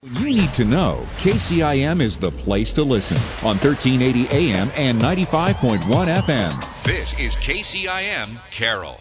You need to know KCIM is the place to listen on 1380 AM and 95.1 FM. This is KCIM Carroll.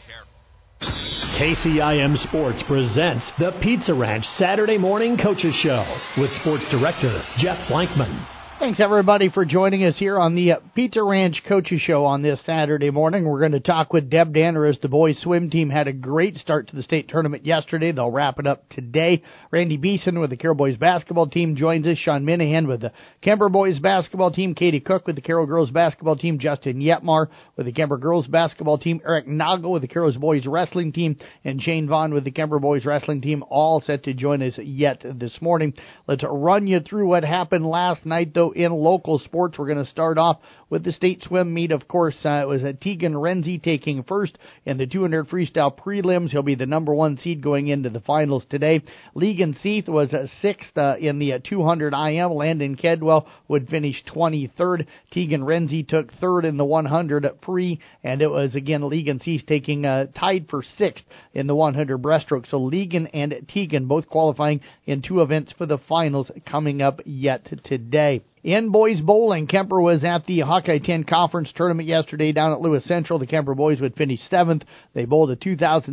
KCIM Sports presents the Pizza Ranch Saturday Morning Coaches Show with Sports Director Jeff Blankman. Thanks, everybody, for joining us here on the Pizza Ranch Coaches Show on this Saturday morning. We're going to talk with Deb Danner as the boys' swim team had a great start to the state tournament yesterday. They'll wrap it up today. Randy Beeson with the Carroll boys basketball team joins us. Sean Minahan with the Kemper boys basketball team. Katie Cook with the Carroll girls basketball team. Justin Yetmar with the Kemper girls basketball team. Eric Nago with the Carroll boys wrestling team. And Shane Vaughn with the Kemper boys wrestling team, all set to join us yet this morning. Let's run you through what happened last night, though, in local sports. We're going to start off with the state swim meet. Of course, it was Tegan Renzi taking first in the 200 freestyle prelims. He'll be the number one seed going into the finals today. Legan Seath was sixth in the 200 IM. Landon Kedwell would finish 23rd. Tegan Renzi took third in the 100 free, and it was again Legan Seath taking tied for sixth in the 100 breaststroke. So Legan and Tegan both qualifying in two events for the finals coming up yet today. In boys bowling, Kemper was at the Hawkeye 10 Conference Tournament yesterday down at Lewis Central. The Kemper boys would finish 7th. They bowled a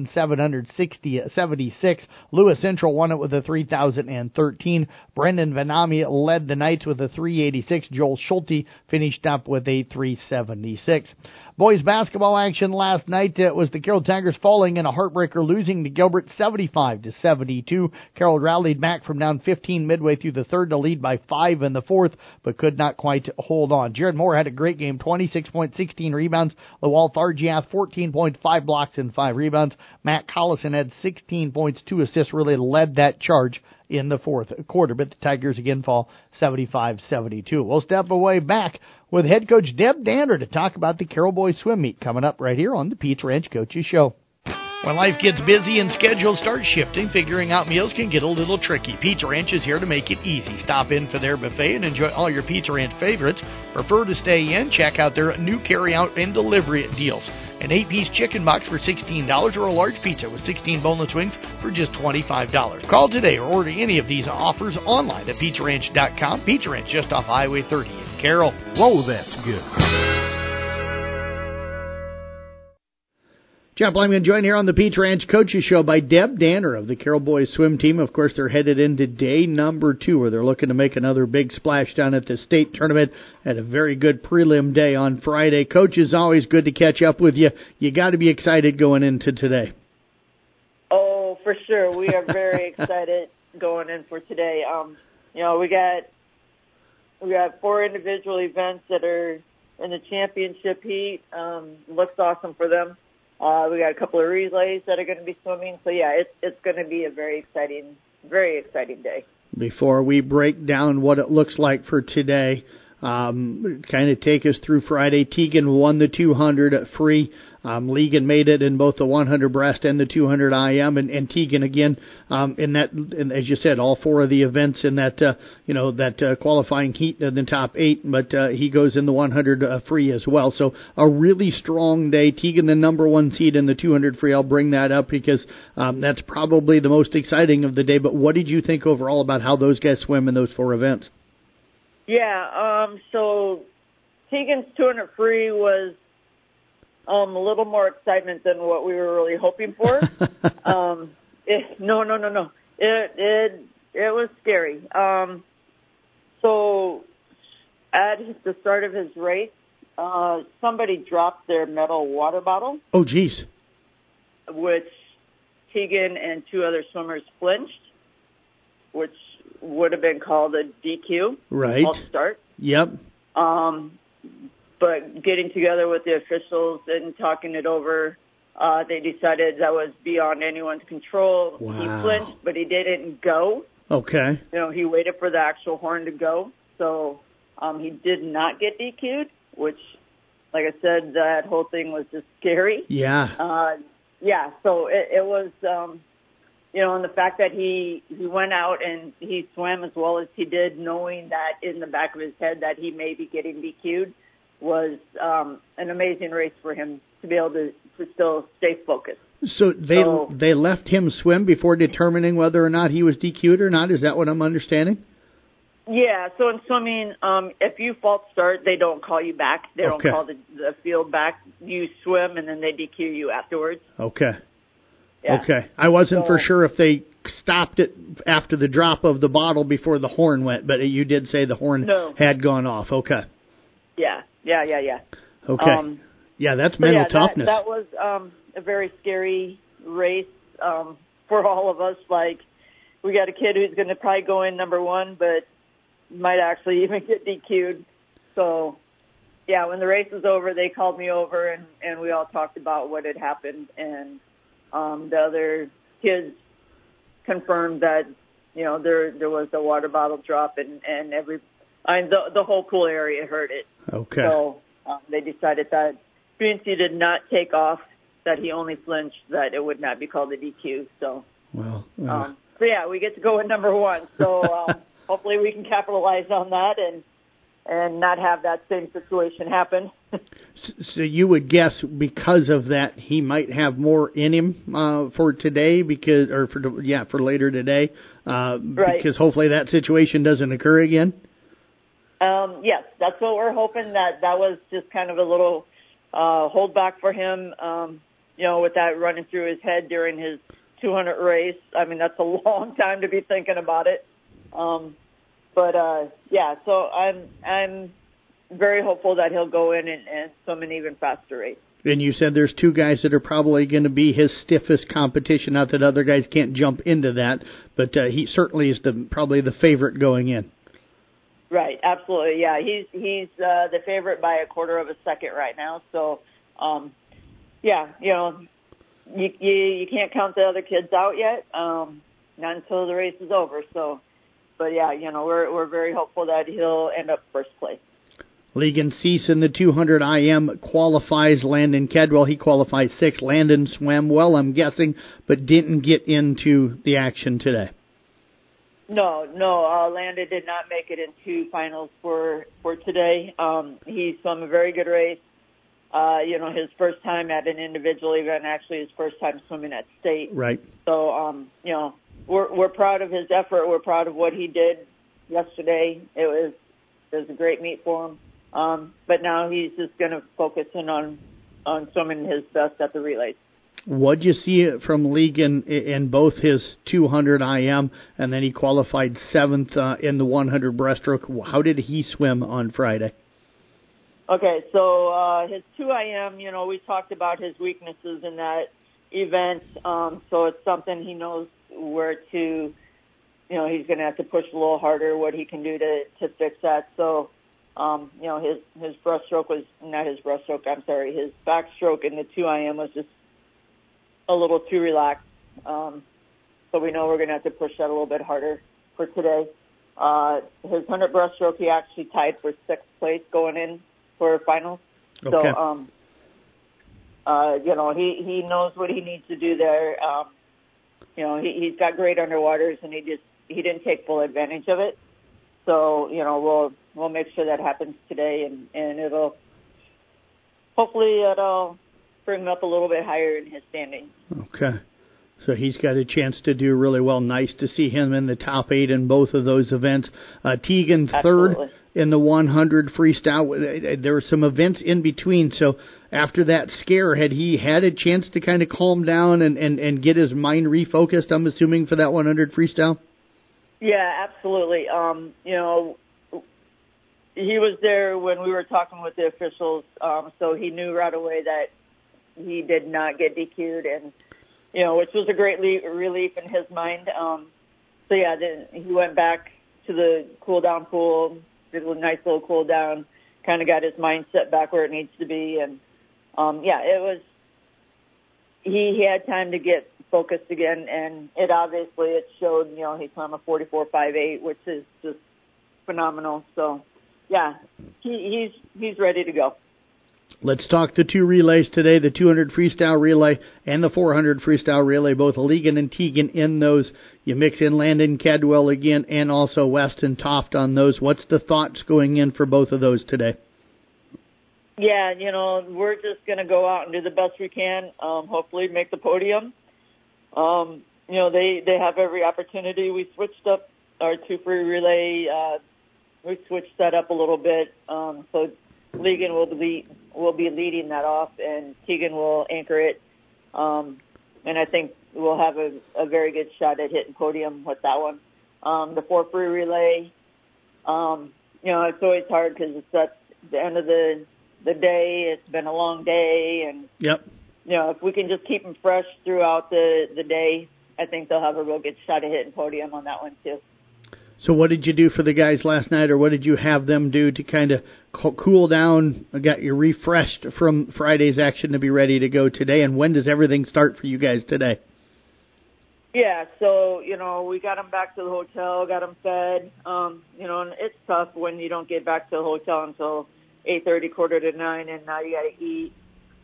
2,776. Lewis Central won it with a 3,013. Brendan Vanami led the Knights with a 386. Joel Schulte finished up with a 376. Boys basketball action last night. It was the Carroll Tigers falling in a heartbreaker, losing to Gilbert 75-72. Carroll rallied back from down 15 midway through the third to lead by 5 in the fourth, but could not quite hold on. Jared Moore had a great game, 26.16 rebounds. Lowell Thargiath, 14.5 blocks and 5 rebounds. Matt Collison had 16 points, 2 assists, really led that charge in the fourth quarter, but the Tigers again fall 75-72. We'll step away back with head coach Deb Danner to talk about the Carroll boys swim meet coming up right here on the Pizza Ranch Coaches Show. When life gets busy and schedules start shifting, figuring out meals can get a little tricky. Pizza Ranch is here to make it easy. Stop in for their buffet and enjoy all your Pizza Ranch favorites. Prefer to stay in? Check out their new carry-out and delivery deals. An 8-piece chicken box for $16 or a large pizza with 16 boneless wings for just $25. Call today or order any of these offers online at PizzaRanch.com. Pizza Ranch just off Highway 30 in Carroll. Whoa, that's good. Jeff Blankman joined here on the Pizza Ranch Coaches Show by Deb Danner of the Carroll boys swim team. Of course, they're headed into day number 2, where they're looking to make another big splash down at the state tournament. Had a very good prelim day on Friday. Coach, it's always good to catch up with you. You got to be excited going into today. Oh, for sure. We are very excited going in for today. We got 4 individual events that are in the championship heat. Looks awesome for them. We got a couple of relays that are going to be swimming. So, yeah, it's going to be a very exciting day. Before we break down what it looks like for today, kind of take us through Friday. Tegan won the 200 free. Legan made it in both the 100 breast and the 200 IM, and Tegan again in as you said, all 4 of the events in that qualifying heat in the top 8. But he goes in the 100 free as well. So a really strong day. Tegan, the number 1 seed in the 200 free. I'll bring that up because that's probably the most exciting of the day. But what did you think overall about how those guys swim in those 4 events? Yeah. So Tegan's 200 free was a little more excitement than what we were really hoping for. No. It was scary. So at the start of his race, somebody dropped their metal water bottle. Oh, geez. Which Tegan and 2 other swimmers flinched, which would have been called a DQ. Right. False start. Yep. But getting together with the officials and talking it over, they decided that was beyond anyone's control. Wow. He flinched, but he didn't go. Okay. He waited for the actual horn to go. So he did not get DQ'd, which, like I said, that whole thing was just scary. Yeah. So it was, and the fact that he went out and he swam as well as he did, knowing that in the back of his head that he may be getting DQ'd, was an amazing race for him to be able to still stay focused. So they left him swim before determining whether or not he was DQ'd or not? Is that what I'm understanding? Yeah, so in swimming, if you false start, they don't call you back. They don't call the field back. You swim, and then they DQ you afterwards. Okay. Yeah. Okay. I wasn't for sure if they stopped it after the drop of the bottle before the horn went, but you did say the horn had gone off. Okay. Yeah. Okay. That's mental toughness. That was a very scary race for all of us. Like, we got a kid who's going to probably go in number one, but might actually even get DQ'd. So, yeah, when the race was over, they called me over, and we all talked about what had happened. And the other kids confirmed that, there was a water bottle drop, and the whole pool area heard it. Okay. So they decided that since he did not take off, that he only flinched, that it would not be called a DQ. So, so yeah, we get to go in number one. So hopefully we can capitalize on that and not have that same situation happen. So you would guess because of that he might have more in him for today, for later today, right. Because hopefully that situation doesn't occur again. Yes, that's what we're hoping. That was just kind of a little holdback for him. With that running through his head during his 200 race. I mean, that's a long time to be thinking about it. So I'm very hopeful that he'll go in and swim an even faster race. And you said there's two guys that are probably going to be his stiffest competition. Not that other guys can't jump into that, but he certainly is probably the favorite going in. Right, absolutely. Yeah, he's the favorite by a quarter of a second right now. So, you can't count the other kids out yet, not until the race is over. So, but yeah, we're very hopeful that he'll end up first place. Legan Cease in the 200 IM qualifies. Landon Kedwell, he qualifies 6th. Landon swam well, I'm guessing, but didn't get into the action today. No, Landon did not make it into finals for today. He swam a very good race. His first time at an individual event, actually his first time swimming at state. Right. So, we're proud of his effort. We're proud of what he did yesterday. It was a great meet for him. But now he's just going to focus in on swimming his best at the relays. What'd you see from Legan in both his 200 IM, and then he qualified 7th in the 100 breaststroke? How did he swim on Friday? Okay, so his 2 IM, we talked about his weaknesses in that event. So it's something he knows where to, he's going to have to push a little harder what he can do to fix that. So, his breaststroke was not his breaststroke. I'm sorry, his backstroke in the 2 IM was just a little too relaxed. So we know we're going to have to push that a little bit harder for today. His 100 breaststroke, he actually tied for 6th place going in for finals. Okay. So, he knows what he needs to do there. He's got great underwaters, and he didn't take full advantage of it. So, we'll make sure that happens today, and hopefully it'll bring him up a little bit higher in his standing. Okay. So he's got a chance to do really well. Nice to see him in the top 8 in both of those events. Tegan, 3rd in the 100 freestyle. There were some events in between. So after that scare, had he had a chance to kind of calm down and get his mind refocused, I'm assuming, for that 100 freestyle? Yeah, absolutely. He was there when we were talking with the officials, so he knew right away that he did not get DQ'd, and which was a great relief in his mind. So yeah, then he went back to the cool down pool, did a nice little cool down, kind of got his mindset back where it needs to be, and it was. He had time to get focused again, and it showed. He swam a 44.58, which is just phenomenal. So yeah, he's ready to go. Let's talk the 2 relays today, the 200 freestyle relay and the 400 freestyle relay, both Legan and Tegan in those. You mix in Landon Kedwell again and also Weston Toft on those. What's the thoughts going in for both of those today? Yeah, we're just going to go out and do the best we can, hopefully make the podium. They have every opportunity. We switched up our 2-free relay. We switched that up a little bit. So Legan will be leading that off, and Tegan will anchor it. And I think we'll have a very good shot at hitting podium with that one. The 4-free relay, it's always hard because it's at the end of the day. It's been a long day, and yep. If we can just keep them fresh throughout the day, I think they'll have a real good shot at hitting podium on that one too. So what did you do for the guys last night, or what did you have them do to kind of cool down, got you refreshed from Friday's action to be ready to go today? And when does everything start for you guys today? Yeah, so, we got them back to the hotel, got them fed, and it's tough when you don't get back to the hotel until 8:30, 8:45, and now you got to eat.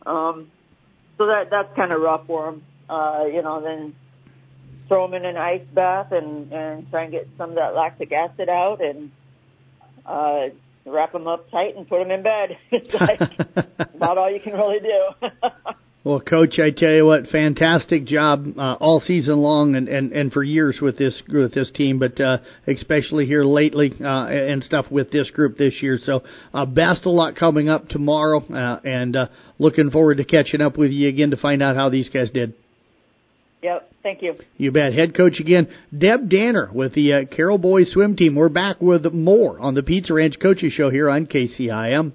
So that's kind of rough for them. Then throw them in an ice bath and try and get some of that lactic acid out and wrap them up tight and put them in bed. It's like about all you can really do. Well, Coach, I tell you what, fantastic job all season long and for years with this team, but especially here lately and stuff with this group this year. So best of luck coming up tomorrow, and looking forward to catching up with you again to find out how these guys did. Yep, thank you. You bet. Head coach again, Deb Danner with the Carroll Boys swim team. We're back with more on the Pizza Ranch Coaches Show here on KCIM.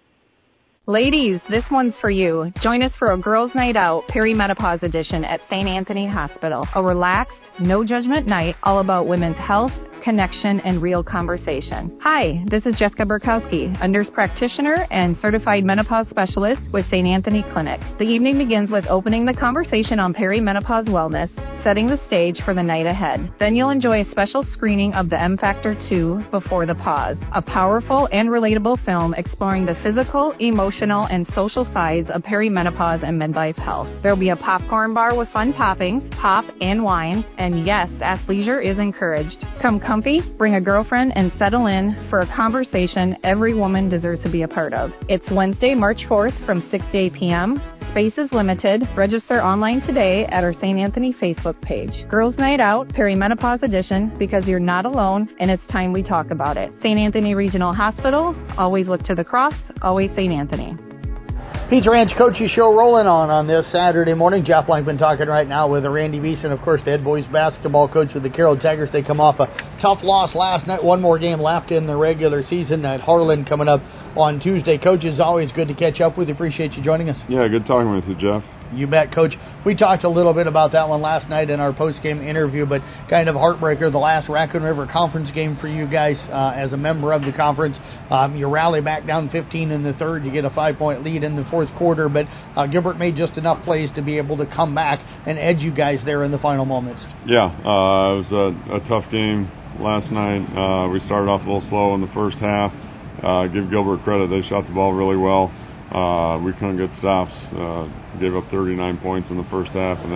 Ladies, this one's for you. Join us for a girls' night out, perimenopause edition at St. Anthony Hospital. A relaxed, no-judgment night all about women's health, connection, and real conversation. Hi, this is Jessica Burkowski, a nurse practitioner and certified menopause specialist with St. Anthony Clinic. The evening begins with opening the conversation on perimenopause wellness, setting the stage for the night ahead. Then you'll enjoy a special screening of the M Factor 2 Before the Pause, a powerful and relatable film exploring the physical, emotional, and social sides of perimenopause and midlife health. There'll be a popcorn bar with fun toppings, pop, and wine, and yes, athleisure is encouraged. Come comfy, bring a girlfriend, and settle in for a conversation every woman deserves to be a part of. It's Wednesday, March 4th from 6 to 8 p.m. Space is limited. Register online today at our St. Anthony Facebook page. Girls Night Out, Perimenopause Edition, because you're not alone, and it's time we talk about it. St. Anthony Regional Hospital, always look to the cross, always St. Anthony. Pizza Ranch Coaches Show rolling on this Saturday morning. Jeff Blankman talking right now with Randy Beeson, of course, the head boys basketball coach with the Carroll Tigers. They come off a tough loss last night. One more game left in the regular season at Harlan coming up on Tuesday. Coach, it's always good to catch up with you. Appreciate you joining us. Yeah, good talking with you, Jeff. You bet, Coach. We talked a little bit about that one last night in our post-game interview, but kind of heartbreaker, the last Raccoon River Conference game for you guys as a member of the conference. You rally back down 15 in the third. You get a 5-point lead in the fourth quarter, but Gilbert made just enough plays to be able to come back and edge you guys there in the final moments. Yeah, it was a tough game last night. We started off a little slow in the first half. Give Gilbert credit. They shot the ball really well. We couldn't get stops. Gave up 39 points in the first half, and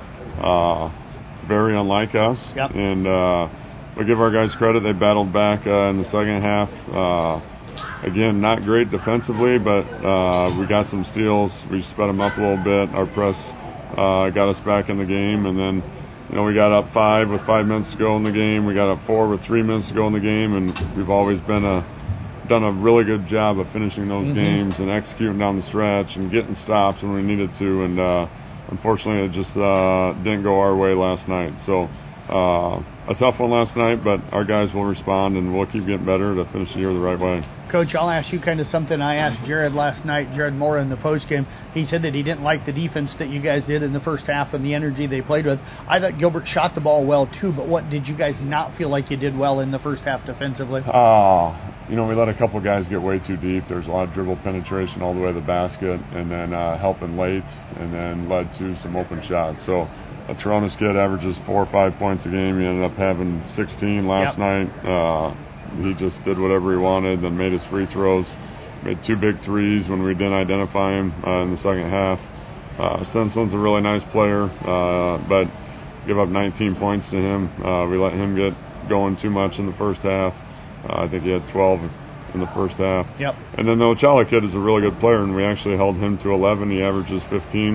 that's very unlike us. Yep. And we give our guys credit. They battled back in the second half. Again, not great defensively, but we got some steals. We sped them up a little bit. Our press got us back in the game, and then we got up 5 with 5 minutes to go in the game. We got up 4 with 3 minutes to go in the game, and we've always done a really good job of finishing those games and executing down the stretch and getting stops when we needed to. And unfortunately, it just didn't go our way last night. So a tough one last night, but our guys will respond, and we'll keep getting better to finish the year the right way. Coach, I'll ask you kind of something I asked Jared last night, Jared Moore, in the postgame. He said that he didn't like the defense that you guys did in the first half and the energy they played with. I thought Gilbert shot the ball well, too, but what did you guys not feel like you did well in the first half defensively? We let a couple guys get way too deep. There's a lot of dribble penetration all the way to the basket, and then helping late, and then led to some open shots. So a Toronis kid averages 4 or 5 points a game. He ended up having 16 last night. He just did whatever he wanted, then made his free throws, made 2 big threes when we didn't identify him in the second half. Stenson's a really nice player, but give up 19 points to him. We let him get going too much in the first half. I think he had 12 in the first half. Yep. And then the Ocala kid is a really good player, and we actually held him to 11. He averages 15.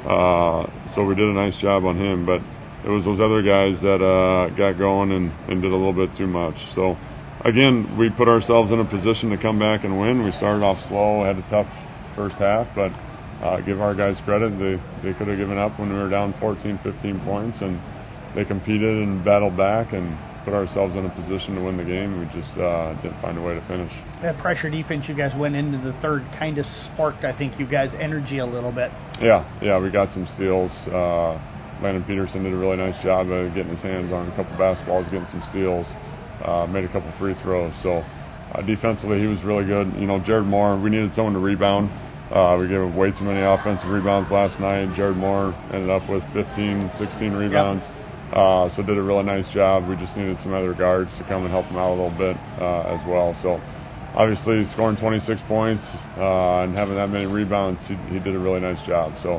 So we did a nice job on him. But it was those other guys that got going and did a little bit too much. So, again, we put ourselves in a position to come back and win. We started off slow, had a tough first half, but give our guys credit. They could have given up when we were down 14, 15 points, and they competed and battled back and put ourselves in a position to win the game. We just didn't find a way to finish. That pressure defense you guys went into the third kind of sparked, I think, you guys' energy a little bit. Yeah, we got some steals. Landon Peterson did a really nice job of getting his hands on a couple basketballs, getting some steals, made a couple free throws. So defensively, he was really good. You know, Jared Moore, we needed someone to rebound. We gave him way too many offensive rebounds last night. Jared Moore ended up with 15, 16 rebounds. Yep. So did a really nice job. We just needed some other guards to come and help him out a little bit as well. So obviously scoring 26 points and having that many rebounds, he did a really nice job. So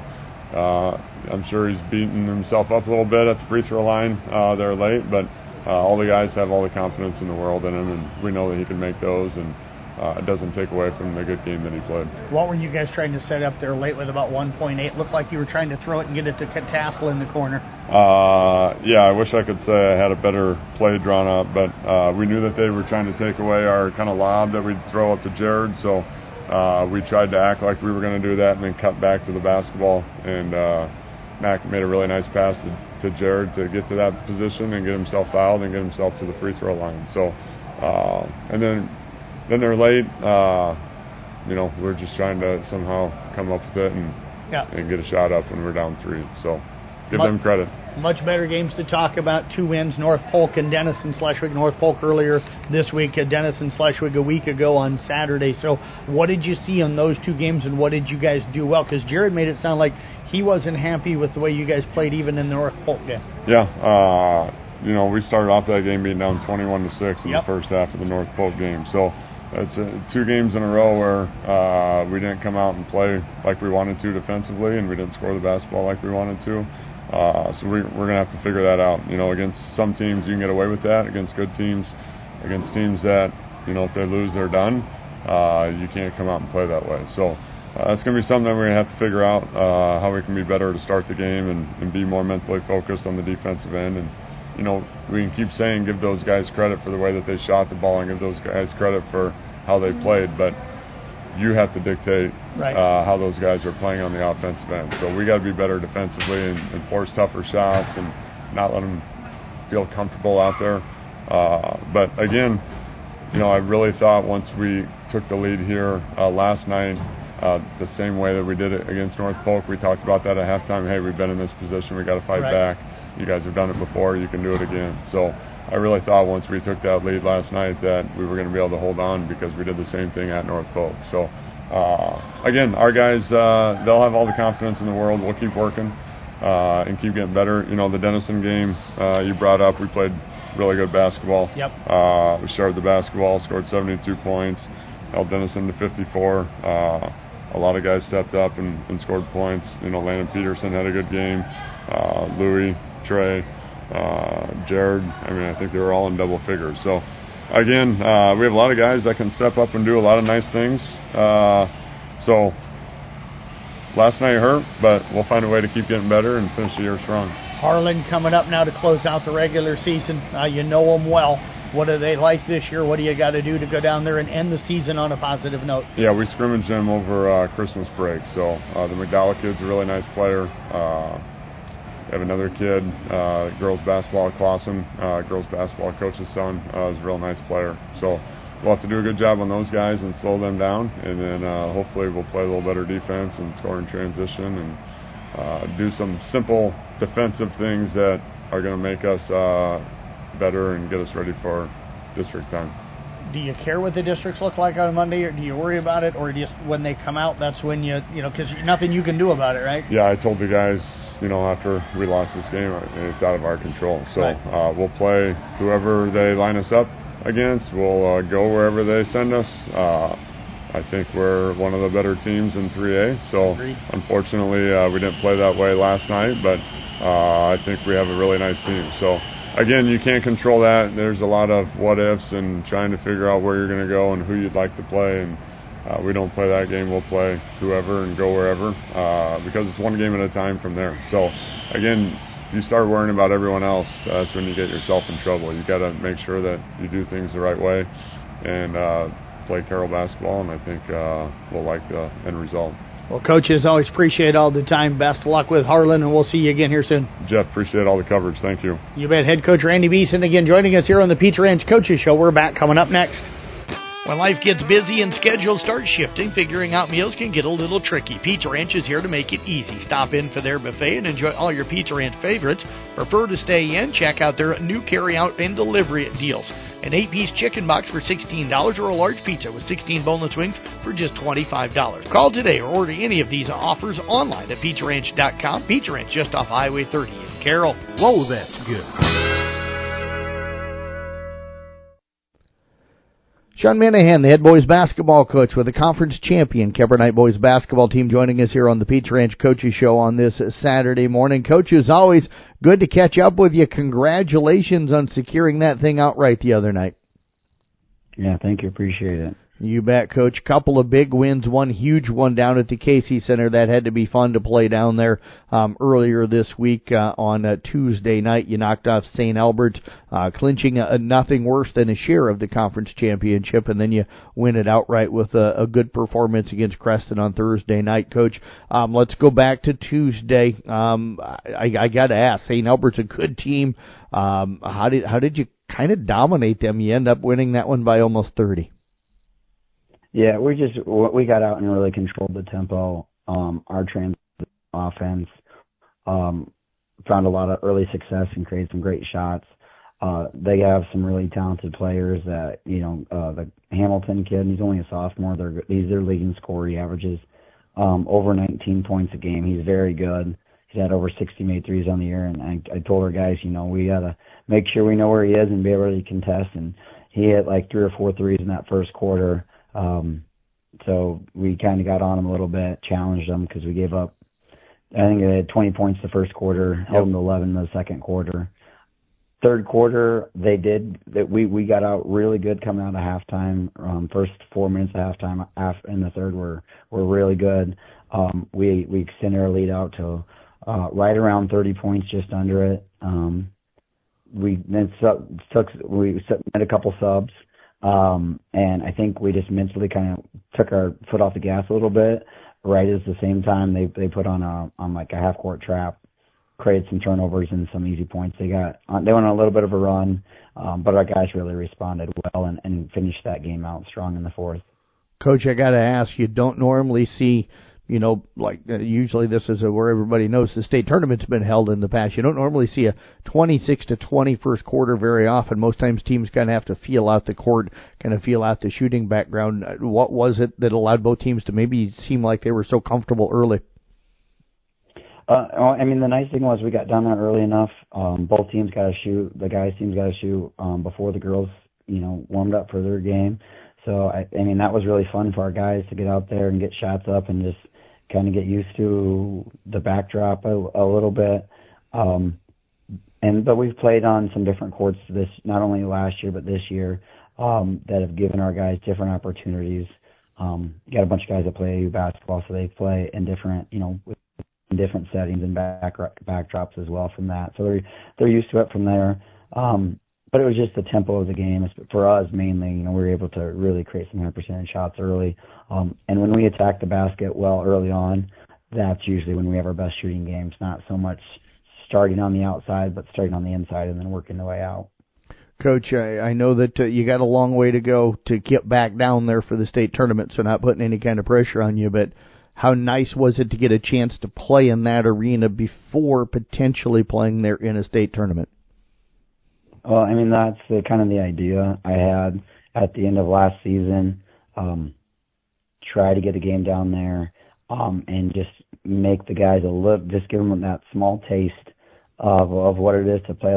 I'm sure he's beating himself up a little bit at the free throw line there late, but all the guys have all the confidence in the world in him, and we know that he can make those, and it doesn't take away from the good game that he played. What were you guys trying to set up there late with about 1.8? Looked like you were trying to throw it and get it to Tassel in the corner. Yeah, I wish I could say I had a better play drawn up, but we knew that they were trying to take away our kind of lob that we'd throw up to Jared, so we tried to act like we were going to do that and then cut back to the basketball, and Mac made a really nice pass to Jared to get to that position and get himself fouled and get himself to the free throw line. So, and then they're late. You know, we're just trying to somehow come up with it and get a shot up when we're down 3. So give them credit. Much better games to talk about. 2 wins, North Polk and Denison/Schleswig. North Polk earlier this week, Denison/Schleswig a week ago on Saturday. So what did you see in those 2 games, and what did you guys do well? Because Jared made it sound like he wasn't happy with the way you guys played even in the North Polk game. Yeah, you know, we started off that game being down 21-6 in the first half of the North Polk game. So it's 2 games in a row where we didn't come out and play like we wanted to defensively, and we didn't score the basketball like we wanted to. So we're going to have to figure that out. You know, against some teams you can get away with that. Against good teams, against teams that, you know, if they lose, they're done. You can't come out and play that way. So that's going to be something that we're going to have to figure out, how we can be better to start the game and be more mentally focused on the defensive end. And, you know, we can keep saying give those guys credit for the way that they shot the ball and give those guys credit for how they played, but you have to dictate how those guys are playing on the offensive end. So we got to be better defensively and force tougher shots and not let them feel comfortable out there. But again, you know, I really thought once we took the lead here last night, the same way that we did it against North Polk, we talked about that at halftime. Hey, we've been in this position, we got to fight back. You guys have done it before, you can do it again. So I really thought once we took that lead last night that we were going to be able to hold on because we did the same thing at North Polk. So again, our guys, they'll have all the confidence in the world. We'll keep working and keep getting better. You know, the Denison game you brought up, we played really good basketball. Yep. We started the basketball, scored 72 points, held Denison to 54. A lot of guys stepped up and scored points. You know, Landon Peterson had a good game. Louis, Trey, Jared. I mean, I think they were all in double figures. So, again, we have a lot of guys that can step up and do a lot of nice things. So, last night hurt, but we'll find a way to keep getting better and finish the year strong. Harlan coming up now to close out the regular season. You know them well. What are they like this year? What do you got to do to go down there and end the season on a positive note? Yeah, we scrimmaged them over Christmas break. So the McDowell kid's a really nice player. We have another kid, girls basketball, Clausen, girls basketball coach's son, is a real nice player. So we'll have to do a good job on those guys and slow them down, and then hopefully we'll play a little better defense and score in transition and do some simple defensive things that are going to make us better and get us ready for district time. Do you care what the districts look like on Monday, or do you worry about it, or just when they come out, that's when you know, because nothing you can do about it, right? Yeah, I told the guys, you know, after we lost this game, it's out of our control. So we'll play whoever they line us up against. We'll go wherever they send us. I think we're one of the better teams in 3A. So unfortunately, we didn't play that way last night, but I think we have a really nice team. So again, you can't control that. There's a lot of what ifs and trying to figure out where you're going to go and who you'd like to play. And we don't play that game. We'll play whoever and go wherever because it's one game at a time from there. So, again, if you start worrying about everyone else, that's when you get yourself in trouble. You got to make sure that you do things the right way and play Carroll basketball, and I think we'll like the end result. Well, Coach, as always, appreciate all the time. Best of luck with Harlan, and we'll see you again here soon. Jeff, appreciate all the coverage. Thank you. You bet. Head coach Randy Beeson again joining us here on the Pizza Ranch Coaches Show. We're back coming up next. When life gets busy and schedules start shifting, figuring out meals can get a little tricky. Pizza Ranch is here to make it easy. Stop in for their buffet and enjoy all your Pizza Ranch favorites. Prefer to stay in? Check out their new carry-out and delivery deals. An 8-piece chicken box for $16 or a large pizza with 16 boneless wings for just $25. Call today or order any of these offers online at PizzaRanch.com. Pizza Ranch just off Highway 30 in Carroll. Whoa, that's good. Sean Minahan, the head boys basketball coach with the conference champion Kemper Knight boys basketball team, joining us here on the Pizza Ranch Coaches Show on this Saturday morning. Coach, as always, good to catch up with you. Congratulations on securing that thing outright the other night. Yeah, thank you. Appreciate it. You bet, Coach. Couple of big wins, one huge one down at the Casey Center. That had to be fun to play down there earlier this week on Tuesday night. You knocked off St. Albert, clinching nothing worse than a share of the conference championship, and then you win it outright with a good performance against Creston on Thursday night, Coach. Let's go back to Tuesday. I got to ask, St. Albert's a good team. How did you kind of dominate them? You end up winning that one by almost 30. Yeah, we got out and really controlled the tempo. Our transition offense found a lot of early success and created some great shots. They have some really talented players that, the Hamilton kid, he's only a sophomore. He's their leading scorer. He averages over 19 points a game. He's very good. He's had over 60 made threes on the year, and I told our guys, we got to make sure we know where he is and be able to contest. And he hit like 3 or 4 threes in that first quarter. So we kind of got on him a little bit, challenged him because we gave up, I think they had 20 points the first quarter, held them to 11 in the second quarter. Third quarter, we got out really good coming out of halftime. First 4 minutes of halftime in the third were really good. We extended our lead out to right around 30 points, just under it. We then made a couple subs. And I think we just mentally kind of took our foot off the gas a little bit. Right at the same time, they put on like a half court trap, created some turnovers and some easy points. They went on a little bit of a run, but our guys really responded well and finished that game out strong in the fourth. Coach, I got to ask, you don't normally see, usually this is where everybody knows the state tournament's been held in the past. You don't normally see a 26-20 first quarter very often. Most times teams kind of have to feel out the court, kind of feel out the shooting background. What was it that allowed both teams to maybe seem like they were so comfortable early? The nice thing was we got down there early enough. Both teams got to shoot. The guys' teams got to shoot before the girls, warmed up for their game. So, that was really fun for our guys to get out there and get shots up and just kind of get used to the backdrop a little bit. But we've played on some different courts not only last year, but this year, that have given our guys different opportunities. Got a bunch of guys that play basketball, so they play in different, in different settings and backdrops as well from that. So they're used to it from there. But it was just the tempo of the game. For us, mainly, we were able to really create some 100% shots early. And when we attack the basket well early on, that's usually when we have our best shooting games. Not so much starting on the outside, but starting on the inside and then working the way out. Coach, I know that you got a long way to go to get back down there for the state tournament, so not putting any kind of pressure on you, but how nice was it to get a chance to play in that arena before potentially playing there in a state tournament? Well, that's kind of the idea I had at the end of last season. Try to get a game down there and just make the guys just give them that small taste of what it is to play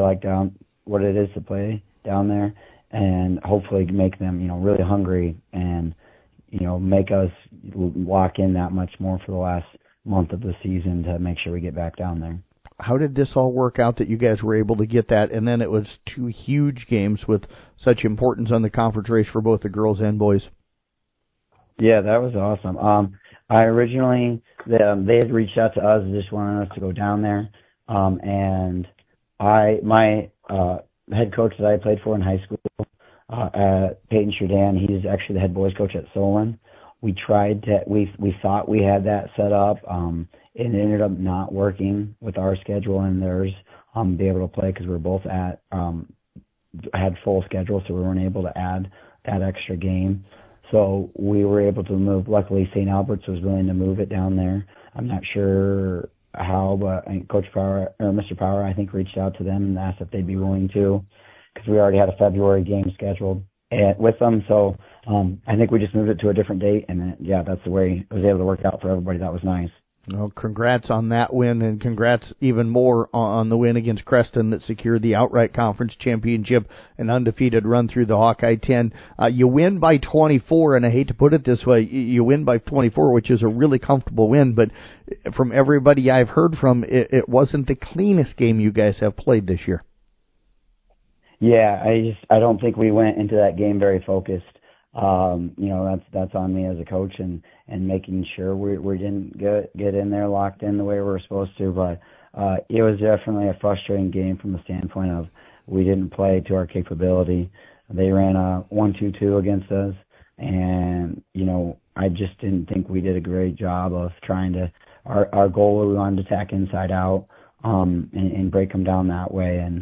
down there, and hopefully make them really hungry and make us lock in that much more for the last month of the season to make sure we get back down there. How did this all work out that you guys were able to get that? And then it was 2 huge games with such importance on the conference race for both the girls and boys. Yeah, that was awesome. I originally, they had reached out to us and just wanted us to go down there. And my head coach that I played for in high school, Peyton Sheridan, he's actually the head boys coach at Solon. We thought we had that set up. It ended up not working with our schedule and theirs, be able to play because we were both had full schedule, so we weren't able to add that extra game. So we were able to move. Luckily, St. Albert's was willing to move it down there. I'm not sure how, but Coach Power, or Mr. Power, I think, reached out to them and asked if they'd be willing to, because we already had a February game scheduled with them. So I think we just moved it to a different date, and that's the way it was able to work out for everybody. That was nice. Well, congrats on that win, and congrats even more on the win against Creston that secured the outright conference championship, an undefeated run through the Hawkeye 10. You win by 24, and I hate to put it this way, you win by 24, which is a really comfortable win, but from everybody I've heard from, it wasn't the cleanest game you guys have played this year. Yeah, I don't think we went into that game very focused. That's on me as a coach and making sure we didn't get in there locked in the way we were supposed to. But it was definitely a frustrating game from the standpoint of we didn't play to our capability. They ran a 1-2-2 against us, and I just didn't think we did a great job of trying to. Our goal, we wanted to attack inside out and break them down that way. And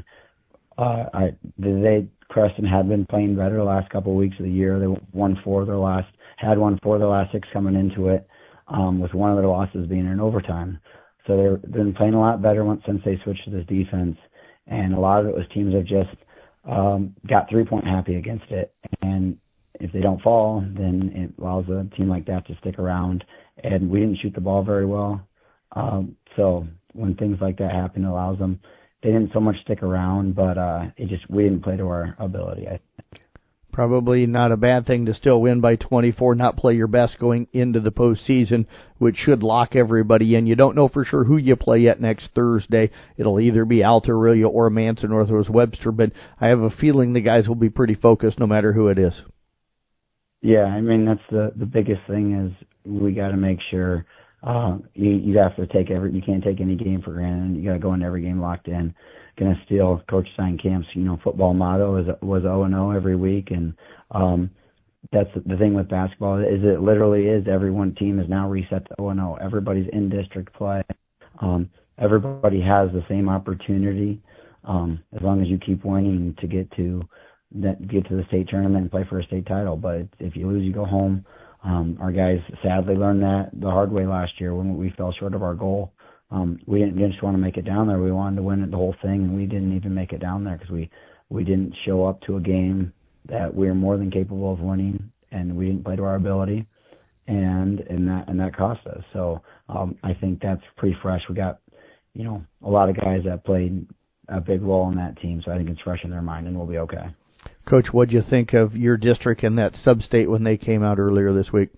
Creston had been playing better the last couple of weeks of the year. They won 4 of their last 6 coming into it, with one of their losses being in overtime. So they've been playing a lot better since they switched to this defense. And a lot of it was teams have just got 3-point happy against it. And if they don't fall, then it allows a team like that to stick around. And we didn't shoot the ball very well. So when things like that happen, it allows them. They didn't so much stick around, but we didn't play to our ability, I think. Probably not a bad thing to still win by 24, not play your best going into the postseason, which should lock everybody in. You don't know for sure who you play yet next Thursday. It'll either be Alta Aurelia or Manson Northwest Webster, but I have a feeling the guys will be pretty focused no matter who it is. Yeah, I mean, that's the biggest thing is we got to make sure you have to you can't take any game for granted. You got to go into every game locked in. Going to steal Coach Steinkamp's, football motto was 0-0 every week. And that's the thing with basketball is it literally is every one team is now reset to 0-0. Everybody's in district play. Everybody has the same opportunity as long as you keep winning to get to the state tournament and play for a state title. But if you lose, you go home. Our guys sadly learned that the hard way last year when we fell short of our goal. We didn't just want to make it down there. We wanted to win it the whole thing, and we didn't even make it down there because we didn't show up to a game that we were more than capable of winning, and we didn't play to our ability, and that cost us. So I think that's pretty fresh. We got a lot of guys that played a big role in that team, so I think it's fresh in their mind, and we'll be okay. Coach, what'd you think of your district and that sub-state when they came out earlier this week?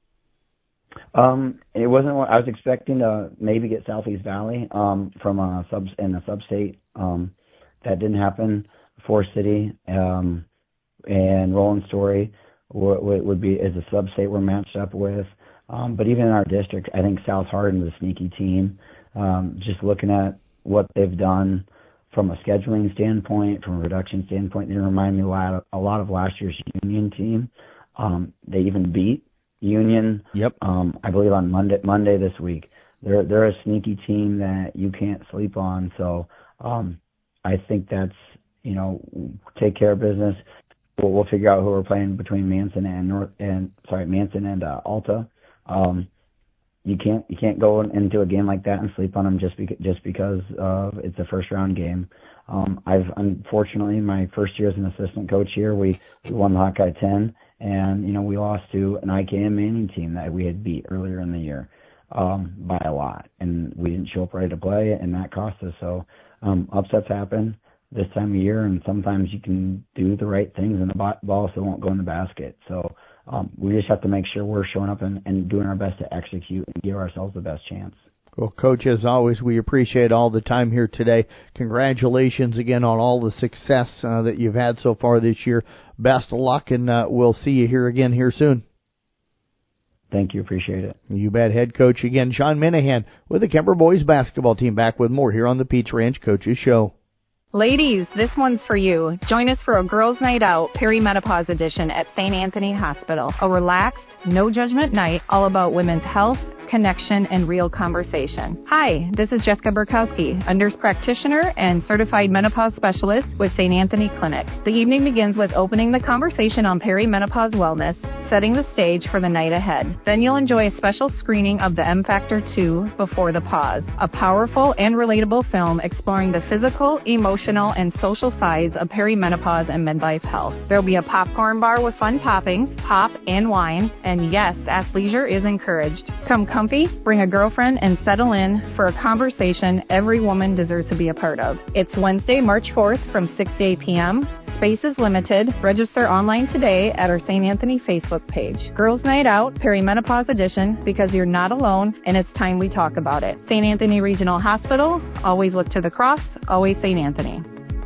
It wasn't what I was expecting to maybe get Southeast Valley from a sub-state. That didn't happen. Forest City and Roland Story would be as a sub-state we're matched up with. But even in our district, I think South Hardin is a sneaky team. Just looking at what they've done from a scheduling standpoint, from a reduction standpoint, they remind me a lot of last year's Union team. They even beat Union. Yep. I believe on Monday this week. They're a sneaky team that you can't sleep on. So I think that's take care of business. We'll figure out who we're playing between Manson and Alta. You can't go into a game like that and sleep on them just because it's a first round game. I've unfortunately my first year as an assistant coach here, we won the Hawkeye 10, and we lost to an IKM Manning team that we had beat earlier in the year by a lot, and we didn't show up ready to play, and that cost us. So upsets happen this time of year, and sometimes you can do the right things and the ball still won't go in the basket. So we just have to make sure we're showing up and doing our best to execute and give ourselves the best chance. Well, Coach, as always, we appreciate all the time here today. Congratulations again on all the success that you've had so far this year. Best of luck, and we'll see you here again here soon. Thank you. Appreciate it. You bet. Head coach again, Sean Minahan, with the Kemper boys basketball team. Back with more here on the Pizza Ranch Coaches Show. Ladies, this one's for you. Join us for a girls' night out, perimenopause edition at St. Anthony Hospital. A relaxed, no-judgment night all about women's health, connection, and real conversation. Hi, this is Jessica Burkowski, a nurse practitioner and certified menopause specialist with St. Anthony Clinic. The evening begins with opening the conversation on perimenopause wellness, setting the stage for the night ahead. Then you'll enjoy a special screening of the M Factor 2 Before the Pause, a powerful and relatable film exploring the physical, emotional, and social sides of perimenopause and midlife health. There'll be a popcorn bar with fun toppings, pop, and wine, and yes, athleisure is encouraged. Come comfy, bring a girlfriend, and settle in for a conversation every woman deserves to be a part of. It's Wednesday, March 4th from 6 to 8 p.m. Space is limited. Register online today at our St. Anthony Facebook page. Girls Night Out, Perimenopause Edition, because you're not alone, and it's time we talk about it. St. Anthony Regional Hospital, always look to the cross, always St. Anthony.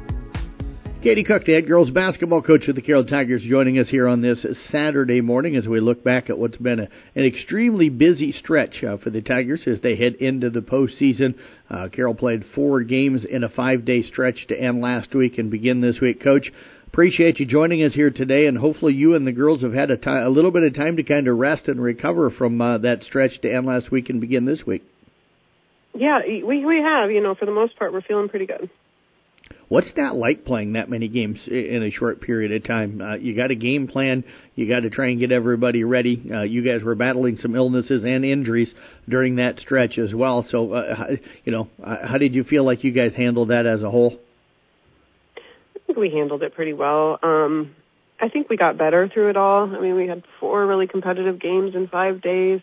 Katie Cook, the head girls basketball coach of the Carroll Tigers, joining us here on this Saturday morning as we look back at what's been an extremely busy stretch for the Tigers as they head into the postseason. Carroll played 4 games in a 5-day stretch to end last week and begin this week. Coach, appreciate you joining us here today, and hopefully you and the girls have had a little bit of time to kind of rest and recover from that stretch to end last week and begin this week. Yeah, we have. For the most part, we're feeling pretty good. What's that like playing that many games in a short period of time? You got a game plan. You got to try and get everybody ready. You guys were battling some illnesses and injuries during that stretch as well. So, how did you feel like you guys handled that as a whole? I think we handled it pretty well. I think we got better through it all. I mean, we had 4 really competitive games in 5 days.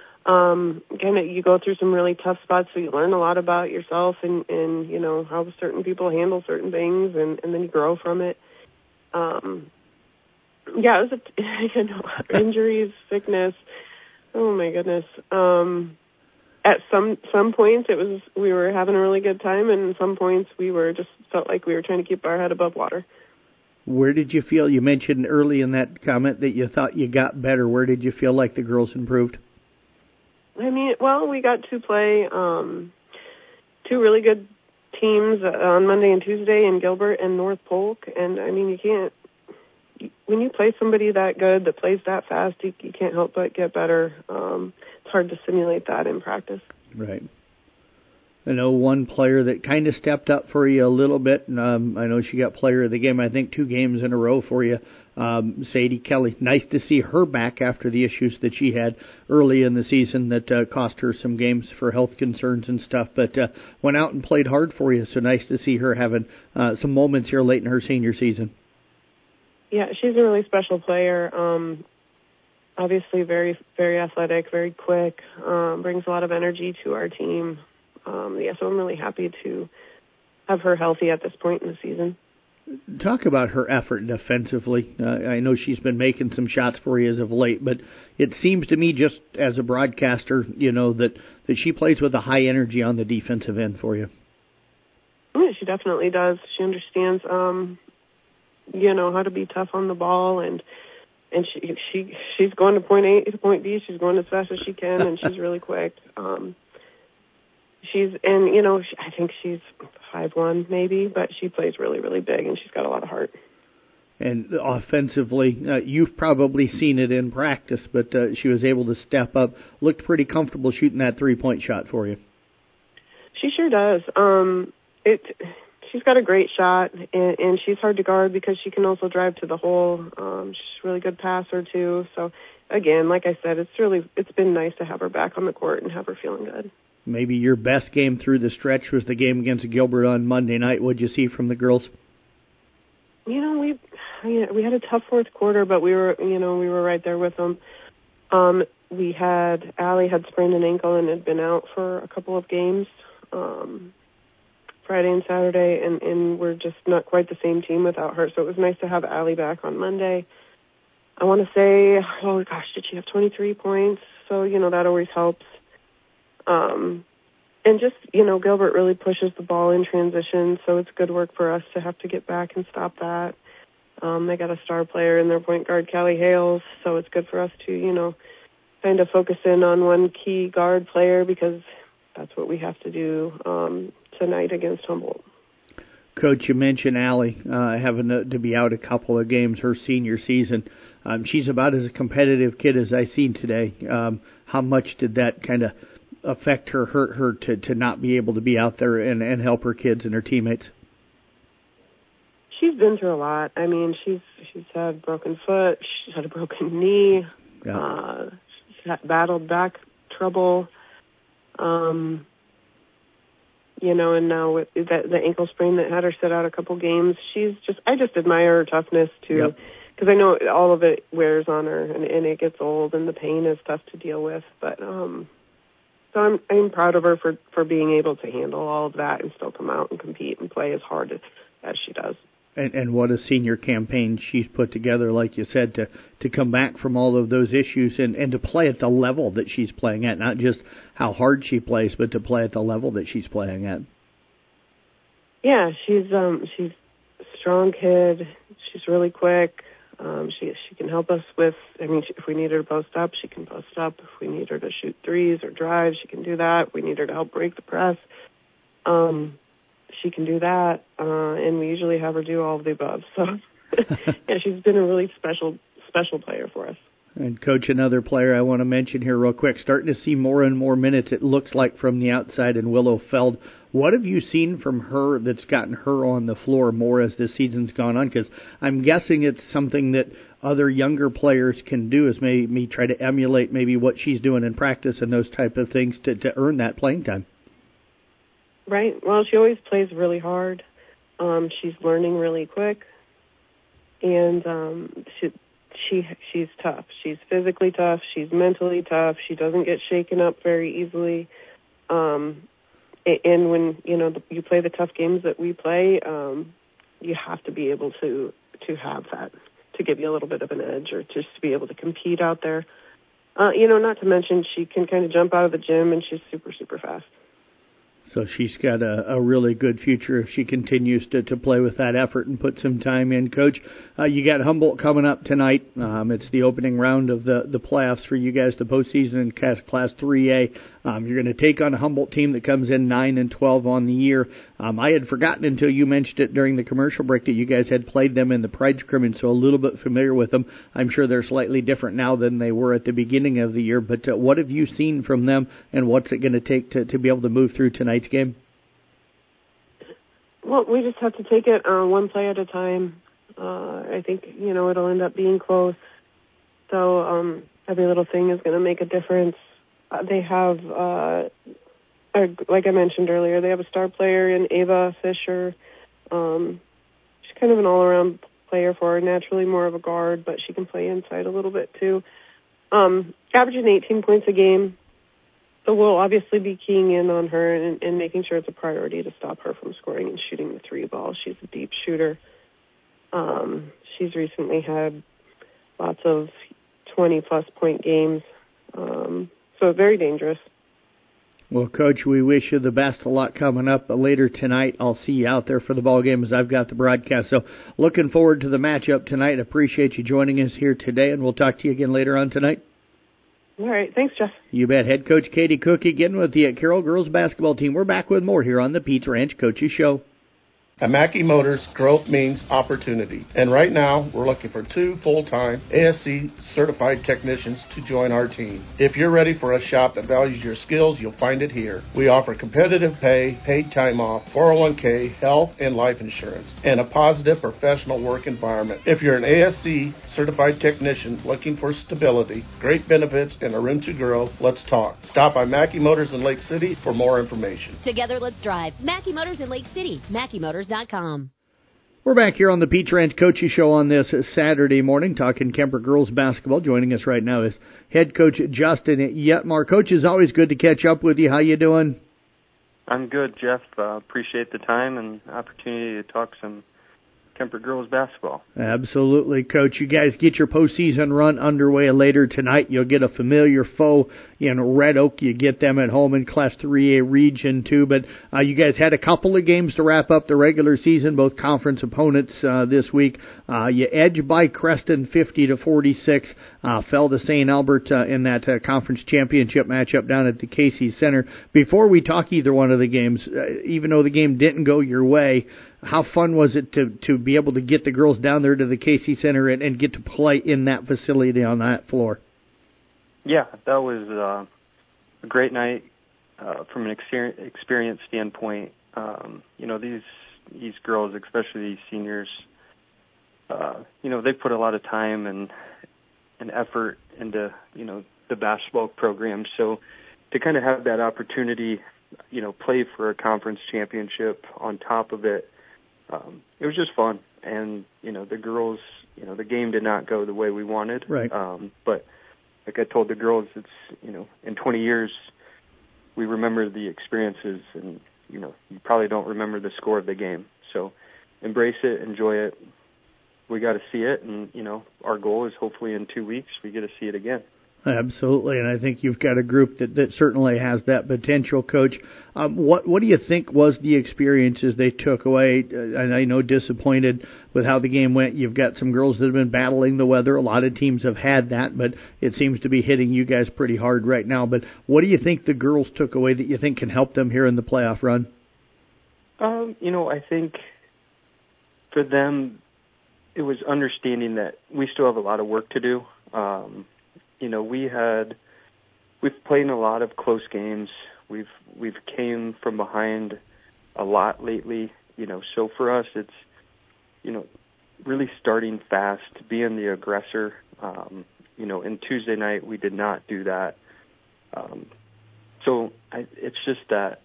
You go through some really tough spots, so you learn a lot about yourself and how certain people handle certain things, and then you grow from it. It was injuries, sickness. Oh my goodness. At some points we were having a really good time, and at some points we were just felt like we were trying to keep our head above water. Where did you feel, you mentioned early in that comment that you thought you got better. Where did you feel like the girls improved? I mean, we got to play 2 really good teams on Monday and Tuesday in Gilbert and North Polk. And, I mean, when you play somebody that good, that plays that fast, you can't help but get better. It's hard to simulate that in practice. Right. I know one player that kind of stepped up for you a little bit, and I know she got player of the game, I think 2 games in a row for you. Sadie Kelly, nice to see her back after the issues that she had early in the season that cost her some games for health concerns and stuff, but went out and played hard for you, so nice to see her having some moments here late in her senior season. Yeah, she's a really special player. Obviously very, very athletic, very quick, brings a lot of energy to our team. So I'm really happy to have her healthy at this point in the season. Talk about her effort defensively. I know she's been making some shots for you as of late, but it seems to me just as a broadcaster, that she plays with a high energy on the defensive end for you. Yeah, she definitely does. She understands, how to be tough on the ball, and she's going to point A to point B. She's going as fast as she can, and she's really quick. I think she's 5'1", maybe, but she plays really, really big, and she's got a lot of heart. And offensively, you've probably seen it in practice, but she was able to step up, looked pretty comfortable shooting that 3-point shot for you. She sure does. She's got a great shot, and she's hard to guard because she can also drive to the hole. She's a really good passer, too. So, again, like I said, it's been nice to have her back on the court and have her feeling good. Maybe your best game through the stretch was the game against Gilbert on Monday night. What'd you see from the girls? We had a tough fourth quarter, but we were right there with them. Allie had sprained an ankle and had been out for a couple of games, Friday and Saturday, and we're just not quite the same team without her. So it was nice to have Allie back on Monday. I want to say, did she have 23 points? So, that always helps. just, Gilbert really pushes the ball in transition, so it's good work for us to have to get back and stop that. They got a star player in their point guard, Callie Hales, so it's good for us to, kind of focus in on one key guard player because that's what we have to do tonight against Humboldt. Coach, you mentioned Allie having to be out a couple of games her senior season. She's about as a competitive kid as I seen today. How much did that kind of affect her, hurt her to not be able to be out there and help her kids and her teammates? She's been through a lot. I mean, she's had a broken foot. She's had a broken knee. Yeah. She's battled back trouble. And now with the ankle sprain that had her sit out a couple games, I just admire her toughness too, because I know all of it wears on her and it gets old and the pain is tough to deal with. But so I'm proud of her for being able to handle all of that and still come out and compete and play as hard as she does. And what a senior campaign she's put together, like you said, to come back from all of those issues and to play at the level that she's playing at, not just how hard she plays, but to play at the level that she's playing at. Yeah, she's a strong kid. She's really quick. She can help us with, if we need her to post up, she can post up. If we need her to shoot threes or drive, she can do that. If we need her to help break the press, she can do that, and we usually have her do all of the above. So, yeah, she's been a really special player for us. And, Coach, another player I want to mention here real quick, starting to see more and more minutes, it looks like, from the outside in Willow Feld. What have you seen from her that's gotten her on the floor more as the season's gone on? Because I'm guessing it's something that other younger players can do, is maybe try to emulate maybe what she's doing in practice and those type of things to earn that playing time. Right. Well, she always plays really hard. She's learning really quick, and she's tough. She's physically tough. She's mentally tough. She doesn't get shaken up very easily. And when you play the tough games that we play, you have to be able to have that to give you a little bit of an edge, or just to be able to compete out there. Not to mention she can kind of jump out of the gym, and she's super, super fast. So she's got a really good future if she continues to play with that effort and put some time in. Coach, you got Humboldt coming up tonight. It's the opening round of the playoffs for you guys, the postseason in Class 3A. You're going to take on a Humboldt team that comes in 9-12 on the year. I had forgotten until you mentioned it during the commercial break that you guys had played them in the Pride scrimmage, so a little bit familiar with them. I'm sure they're slightly different now than they were at the beginning of the year, but what have you seen from them, and what's it going to take to be able to move through tonight's game? Well, we just have to take it one play at a time. I think, it'll end up being close. So every little thing is going to make a difference. They have, like I mentioned earlier, they have a star player in Ava Fisher. She's kind of an all-around player for her, naturally more of a guard, but she can play inside a little bit too. Averaging 18 points a game. So we'll obviously be keying in on her and making sure it's a priority to stop her from scoring and shooting the three ball. She's a deep shooter. She's recently had lots of 20-plus point games. So very dangerous. Well, Coach, we wish you the best of luck coming up later tonight. I'll see you out there for the ball game as I've got the broadcast. So looking forward to the matchup tonight. Appreciate you joining us here today, and we'll talk to you again later on tonight. All right. Thanks, Jeff. You bet. Head Coach Katie Cook again with the Carroll girls basketball team. We're back with more here on the Pizza Ranch Coaches Show. At Mackey Motors, growth means opportunity. And right now, we're looking for 2 full-time ASC certified technicians to join our team. If you're ready for a shop that values your skills, you'll find it here. We offer competitive pay, paid time off, 401k, health and life insurance, and a positive professional work environment. If you're an ASC certified technician looking for stability, great benefits, and a room to grow, let's talk. Stop by Mackey Motors in Lake City for more information. Together, let's drive. Mackey Motors in Lake City. MackeyMotors.com. We're back here on the Pizza Ranch Coaches Show on this Saturday morning, talking Kemper girls basketball. Joining us right now is head coach Justin Yetmar. Coach, it's always good to catch up with you. How you doing? I'm good, Jeff. Appreciate the time and opportunity to talk some Kemper girls basketball. Absolutely, Coach. You guys get your postseason run underway later tonight. You'll get a familiar foe in Red Oak. You get them at home in Class 3A Region 2. But you guys had a couple of games to wrap up the regular season, both conference opponents this week. You edged by Creston 50-46, fell to St. Albert in that conference championship matchup down at the Casey Center. Before we talk either one of the games, even though the game didn't go your way, how fun was it to be able to get the girls down there to the Casey Center and get to play in that facility on that floor? Yeah, that was a great night from an experience standpoint. These girls, especially these seniors, they put a lot of time and effort into the basketball program. So to kind of have that opportunity, play for a conference championship on top of it, it was just fun. And, the girls, the game did not go the way we wanted. Right. But like I told the girls, it's, in 20 years, we remember the experiences and, you probably don't remember the score of the game. So embrace it, enjoy it. We got to see it. And, our goal is hopefully in 2 weeks we get to see it again. Absolutely, and I think you've got a group that certainly has that potential, Coach. What do you think was the experiences they took away? And I know disappointed with how the game went. You've got some girls that have been battling the weather. A lot of teams have had that, but it seems to be hitting you guys pretty hard right now. But what do you think the girls took away that you think can help them here in the playoff run? I think for them, it was understanding that we still have a lot of work to do. We've played in a lot of close games. We've came from behind a lot lately, so for us it's, really starting fast, being the aggressor. And Tuesday night we did not do that. It's just that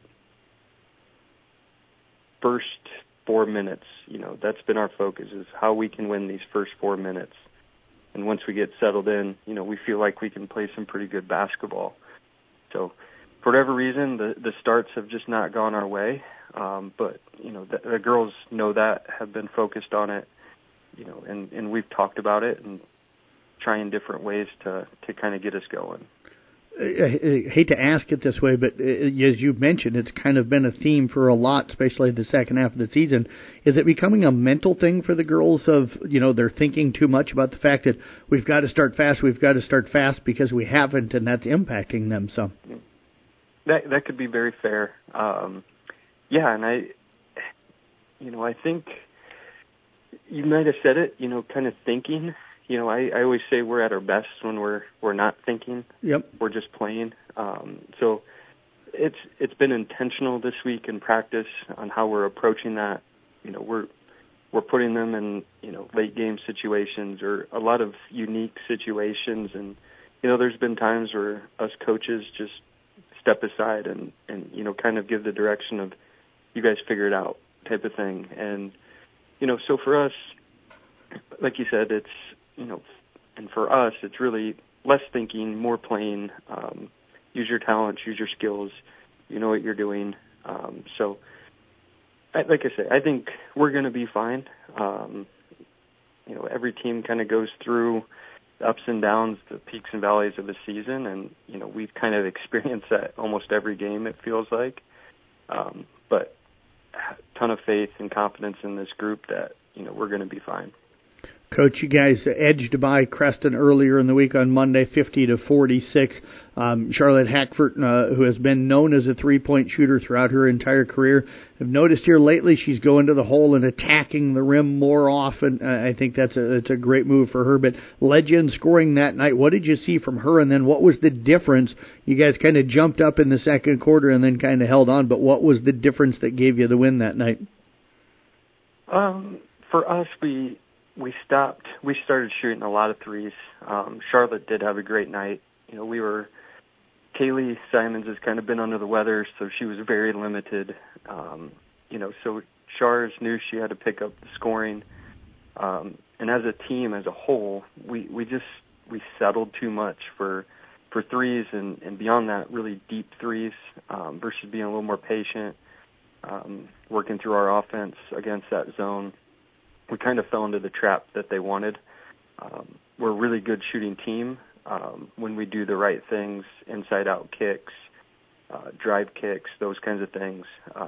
first 4 minutes, that's been our focus, is how we can win these first 4 minutes. And once we get settled in, we feel like we can play some pretty good basketball. So for whatever reason, the starts have just not gone our way. But, the girls know that, have been focused on it, and we've talked about it and trying different ways to kind of get us going. I hate to ask it this way, but as you mentioned, it's kind of been a theme for a lot, especially the second half of the season. Is it becoming a mental thing for the girls of, they're thinking too much about the fact that we've got to start fast because we haven't, and that's impacting them some? That could be very fair. And I think you might have said it, kind of thinking. I always say we're at our best when we're not thinking. Yep. We're just playing. So it's been intentional this week in practice on how we're approaching that. We're putting them in, late game situations or a lot of unique situations. And, there's been times where us coaches just step aside and kind of give the direction of, you guys figure it out type of thing. And, so for us, like you said, it's, and for us, it's really less thinking, more playing, use your talents, use your skills, you know what you're doing. Like I say, I think we're going to be fine. Every team kind of goes through the ups and downs, the peaks and valleys of the season, and, we've kind of experienced that almost every game, it feels like. But a ton of faith and confidence in this group that, we're going to be fine. Coach, you guys edged by Creston earlier in the week on Monday, 50-46. Charlotte Hackford, who has been known as a three-point shooter throughout her entire career, I've noticed here lately she's going to the hole and attacking the rim more often. I think that's a great move for her. But legend scoring that night, what did you see from her? And then what was the difference? You guys kind of jumped up in the second quarter and then kind of held on. But what was the difference that gave you the win that night? For us, we started shooting a lot of threes. Charlotte did have a great night. Kaylee Simons has kind of been under the weather, so she was very limited. So Chars knew she had to pick up the scoring. And as a team, as a whole, we settled too much for threes and beyond that, really deep threes, versus being a little more patient, working through our offense against that zone. kind of fell into the trap that they wanted. We're a really good shooting team. When we do the right things, inside-out kicks, drive kicks, those kinds of things,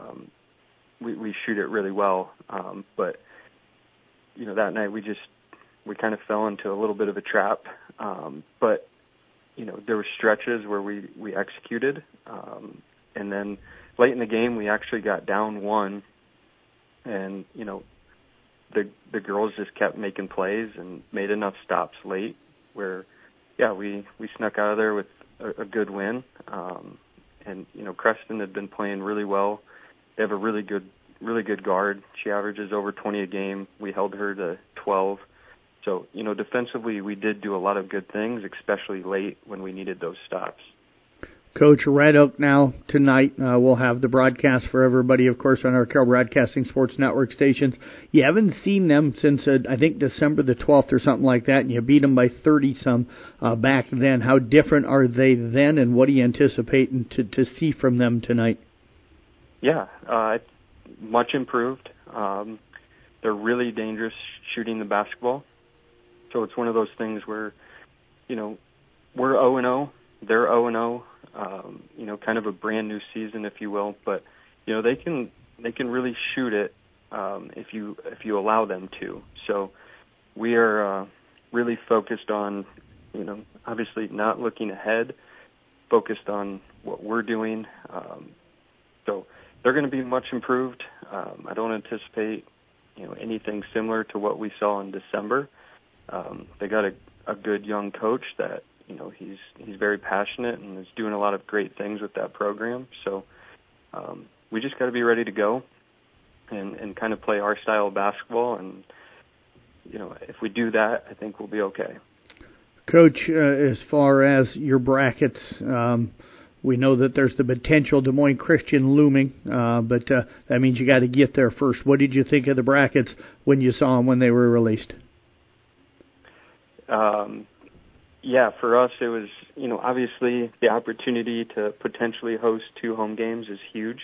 we shoot it really well. But, that night we kind of fell into a little bit of a trap. But, there were stretches where we executed. And then late in the game, we actually got down 1. And, the girls just kept making plays and made enough stops late where, we snuck out of there with a good win. And, Creston had been playing really well. They have a really good guard. She averages over 20 a game. We held her to 12. So, defensively, we did do a lot of good things, especially late when we needed those stops. Coach, Red Oak now tonight. We'll have the broadcast for everybody, of course, on our Carroll Broadcasting Sports Network stations. You haven't seen them since, I think, December the 12th or something like that, and you beat them by 30-some back then. How different are they then, and what do you anticipate to see from them tonight? Yeah, much improved. They're really dangerous shooting the basketball. So it's one of those things where, we're 0-0, they're 0-0. Kind of a brand new season, if you will, but they can really shoot it if you allow them to. So we are really focused on obviously not looking ahead, focused on what we're doing. So they're going to be much improved. I don't anticipate anything similar to what we saw in December. They got a good young coach that. He's very passionate and is doing a lot of great things with that program. So we just got to be ready to go and kind of play our style of basketball. And, if we do that, I think we'll be okay. Coach, as far as your brackets, we know that there's the potential Des Moines Christian looming, but that means you got to get there first. What did you think of the brackets when you saw them when they were released? Yeah, for us it was, obviously the opportunity to potentially host 2 home games is huge.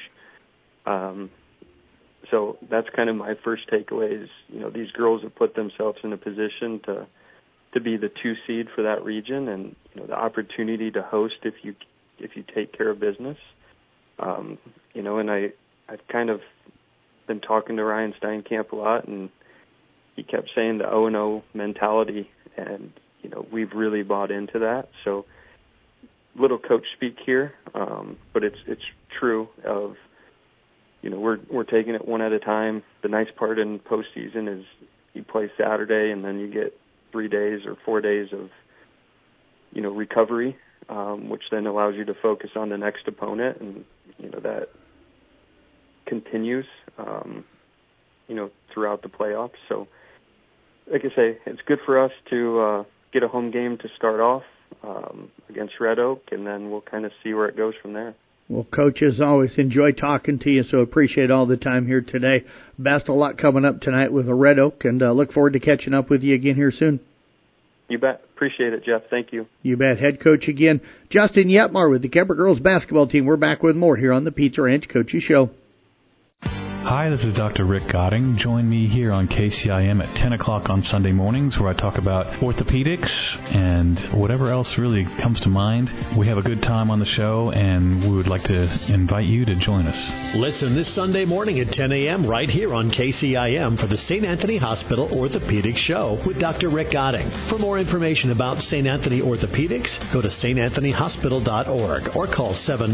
So that's kind of my first takeaway is, these girls have put themselves in a position to be the 2 seed for that region, and the opportunity to host if you take care of business. And I've kind of been talking to Ryan Steinkamp a lot, and he kept saying the 0-0 mentality, and we've really bought into that. So little coach speak here, but it's true of, we're taking it one at a time. The nice part in postseason is you play Saturday and then you get 3 days or 4 days of, recovery, which then allows you to focus on the next opponent, and, that continues, throughout the playoffs. So like I say, it's good for us to, get a home game to start off against Red Oak, and then we'll kind of see where it goes from there. Well, Coach, as always, enjoy talking to you, so appreciate all the time here today. Best of luck coming up tonight with the Red Oak, and look forward to catching up with you again here soon. You bet. Appreciate it, Jeff. Thank you. You bet. Head coach again, Justin Yetmar with the Kemper girls basketball team. We're back with more here on the Pizza Ranch Coaches Show. Hi, this is Dr. Rick Gotting. Join me here on KCIM at 10 o'clock on Sunday mornings where I talk about orthopedics and whatever else really comes to mind. We have a good time on the show, and we would like to invite you to join us. Listen this Sunday morning at 10 a.m. right here on KCIM for the St. Anthony Hospital Orthopedics Show with Dr. Rick Gotting. For more information about St. Anthony Orthopedics, go to stanthonyhospital.org or call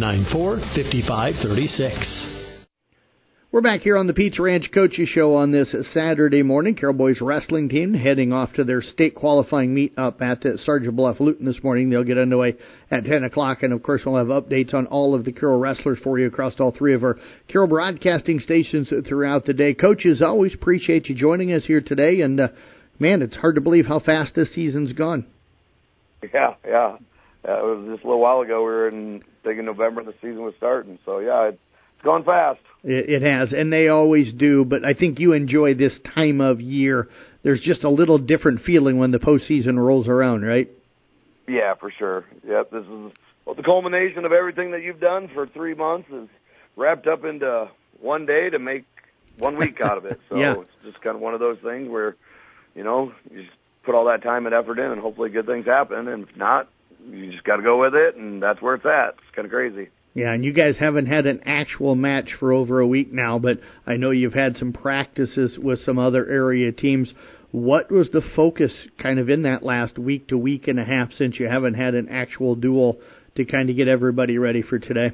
794-5536. We're back here on the Pizza Ranch Coaches Show on this Saturday morning. Carroll Boys wrestling team heading off to their state qualifying meet up at Sergeant Bluff Luton this morning. They'll get underway at 10 o'clock, and of course we'll have updates on all of the Carroll wrestlers for you across all 3 of our Carroll broadcasting stations throughout the day. Coaches, always appreciate you joining us here today, and man, it's hard to believe how fast this season's gone. Yeah. It was just a little while ago. We were thinking November the season was starting, so yeah, it's gone fast. It has, and they always do, but I think you enjoy this time of year. There's just a little different feeling when the postseason rolls around, right? Yeah, for sure. Yep, this is the culmination of everything that you've done for 3 months is wrapped up into one day to make 1 week out of it. So yeah. It's just kind of one of those things where, you just put all that time and effort in and hopefully good things happen. And if not, you just got to go with it, and that's where it's at. It's kind of crazy. Yeah, and you guys haven't had an actual match for over a week now, but I know you've had some practices with some other area teams. What was the focus kind of in that last week to week and a half since you haven't had an actual duel to kind of get everybody ready for today?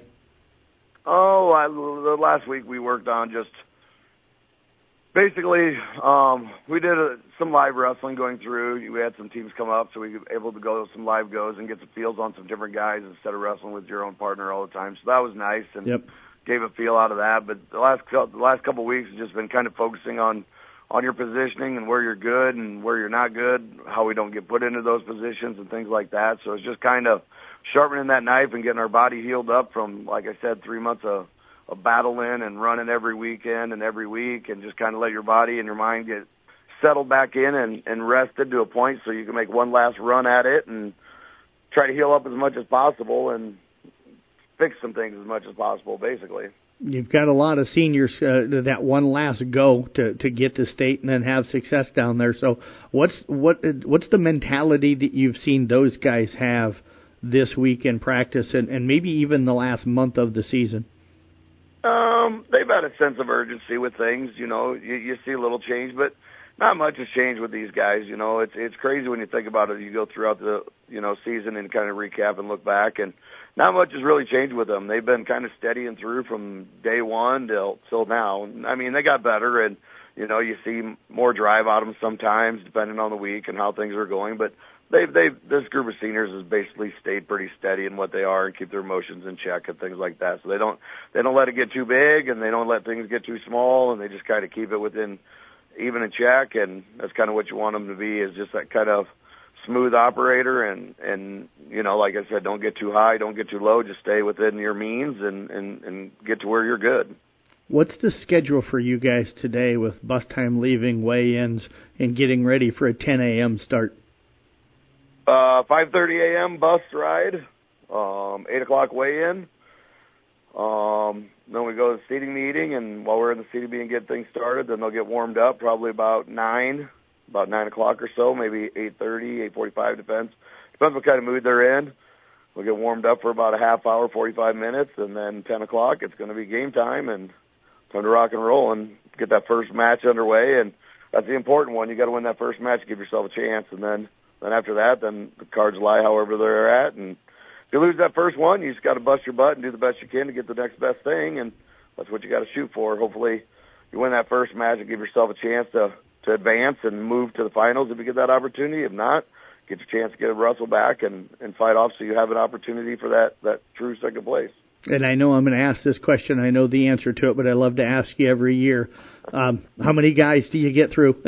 The last week we worked on just basically we did some live wrestling going through. We had some teams come up, so we were able to go some live goes and get some feels on some different guys instead of wrestling with your own partner all the time. So that was nice and gave a feel out of that. But the last couple of weeks has just been kind of focusing on your positioning and where you're good and where you're not good, how we don't get put into those positions and things like that. So it's just kind of sharpening that knife and getting our body healed up from, like I said, 3 months of battling and running every weekend and every week, and just kind of let your body and your mind get settled back in and rested to a point so you can make one last run at it and try to heal up as much as possible and fix some things as much as possible, basically. You've got a lot of seniors that one last go to get to state and then have success down there. So what's the mentality that you've seen those guys have this week in practice and maybe even the last month of the season? They've had a sense of urgency with things. You see a little change, but not much has changed with these guys. It's crazy when you think about it. You go throughout the season and kind of recap and look back, and not much has really changed with them. They've been kind of steady and through from day one till now. I mean, they got better, and you see more drive out of them sometimes, depending on the week and how things are going. But this group of seniors has basically stayed pretty steady in what they are and keep their emotions in check and things like that. So they don't let it get too big, and they don't let things get too small, and they just kind of keep it within even in check. And that's kind of what you want them to be, is just that kind of smooth operator. And like I said, don't get too high, don't get too low, just stay within your means and get to where you're good. What's the schedule for you guys today with bus time leaving, weigh-ins, and getting ready for a 10 a.m. start? 5:30 a.m. bus ride, 8 o'clock weigh-in. Then we go to the seating meeting, and while we're in the seating meeting get things started, then they'll get warmed up probably about 9 o'clock or so, maybe 8:30, 8:45, depends what kind of mood they're in. We'll get warmed up for about a half hour, 45 minutes, and then 10 o'clock it's going to be game time and time to rock and roll and get that first match underway. And that's the important one. You got to win that first match to give yourself a chance, and then after that, then the cards lie however they're at. And if you lose that first one, you just got to bust your butt and do the best you can to get the next best thing, and that's what you got to shoot for. Hopefully you win that first match and give yourself a chance to advance and move to the finals if you get that opportunity. If not, get your chance to get Russell back and fight off so you have an opportunity for that true second place. And I know I'm going to ask this question. I know the answer to it, but I love to ask you every year. How many guys do you get through?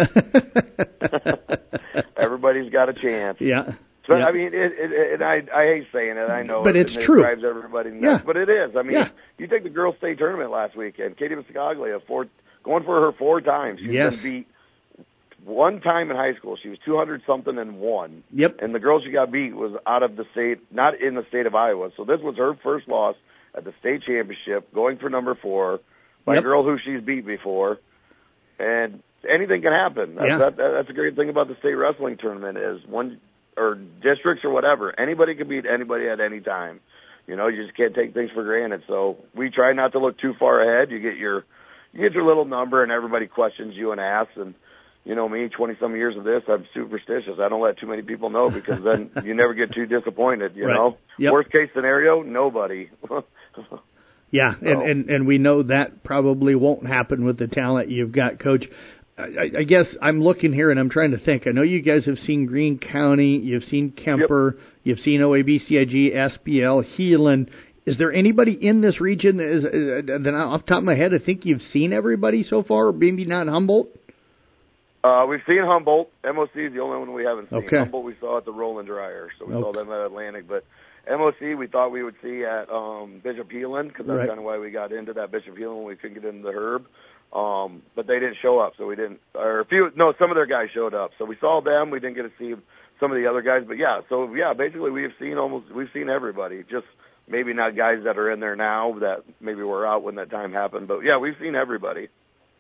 Everybody's got a chance. Yeah. So, yeah. I mean, I hate saying it. I know, but it's true. It drives everybody nuts, yeah. But it is. I mean, you take the girls' state tournament last weekend. Katie Mascaglia, going for her 4 times. She's been beat one time in high school. She was 200-something and won. Yep. And the girl she got beat was out of the state, not in the state of Iowa. So this was her first loss at the state championship, going for number 4 by a girl who she's beat before. And anything can happen. That's a great thing about the state wrestling tournament is or districts or whatever. Anybody can beat anybody at any time. You just can't take things for granted. So we try not to look too far ahead. You get your little number, and everybody questions you and asks. And me, 20-some years of this, I'm superstitious. I don't let too many people know because then you never get too disappointed. You know. Yep. Worst case scenario, nobody. Yeah, and we know that probably won't happen with the talent you've got, Coach. I guess I'm looking here and I'm trying to think. I know you guys have seen Greene County, you've seen Kemper, you've seen OAB, CIG, SPL, Heelan. Is there anybody in this region that off the top of my head, I think you've seen everybody so far, or maybe not Humboldt? We've seen Humboldt. MOC is the only one we haven't seen. Okay. Humboldt we saw at the Roland Dryer, so we saw them at Atlantic. But MOC we thought we would see at Bishop Heelan, because that's kind of why we got into that Bishop Heelan when we couldn't get into the Herb. But they didn't show up, so we didn't. Some of their guys showed up, so we saw them. We didn't get to see some of the other guys, but basically we've seen everybody. Just maybe not guys that are in there now that maybe were out when that time happened, but we've seen everybody.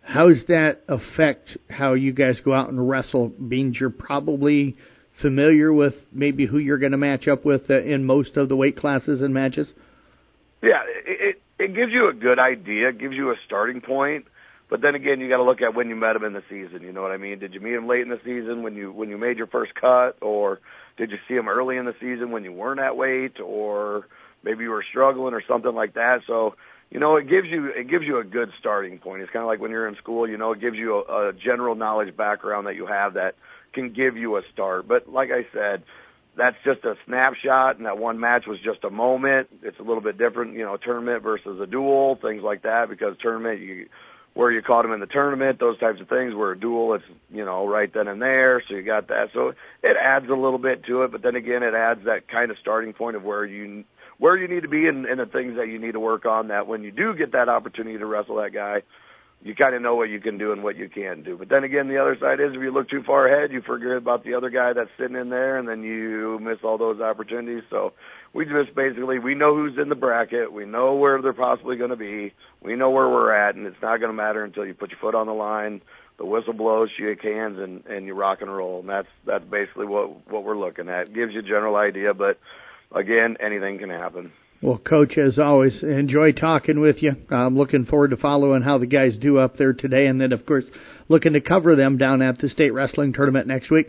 How's that affect how you guys go out and wrestle? Being you're probably familiar with maybe who you're going to match up with in most of the weight classes and matches? Yeah, it gives you a good idea, it gives you a starting point. But then again, you got to look at when you met him in the season. You know what I mean? Did you meet him late in the season when you made your first cut, or did you see him early in the season when you weren't at weight, or maybe you were struggling or something like that? So, it gives you a good starting point. It's kind of like when you're in school. It gives you a general knowledge background that you have that can give you a start. But like I said, that's just a snapshot, and that one match was just a moment. It's a little bit different, a tournament versus a duel, things like that, because tournament, where you caught him in the tournament, those types of things, where a duel, it's, right then and there, so you got that. So it adds a little bit to it, but then again, it adds that kind of starting point of where you need to be and the things that you need to work on, that when you do get that opportunity to wrestle that guy, you kind of know what you can do and what you can't do. But then again, the other side is if you look too far ahead, you forget about the other guy that's sitting in there, and then you miss all those opportunities. So we just basically, we know who's in the bracket. We know where they're possibly going to be. We know where we're at, and it's not going to matter until you put your foot on the line, the whistle blows, shake hands, and you rock and roll. And that's basically what we're looking at. It gives you a general idea, but again, anything can happen. Well, Coach, as always, enjoy talking with you. I'm looking forward to following how the guys do up there today, and then, of course, looking to cover them down at the state wrestling tournament next week.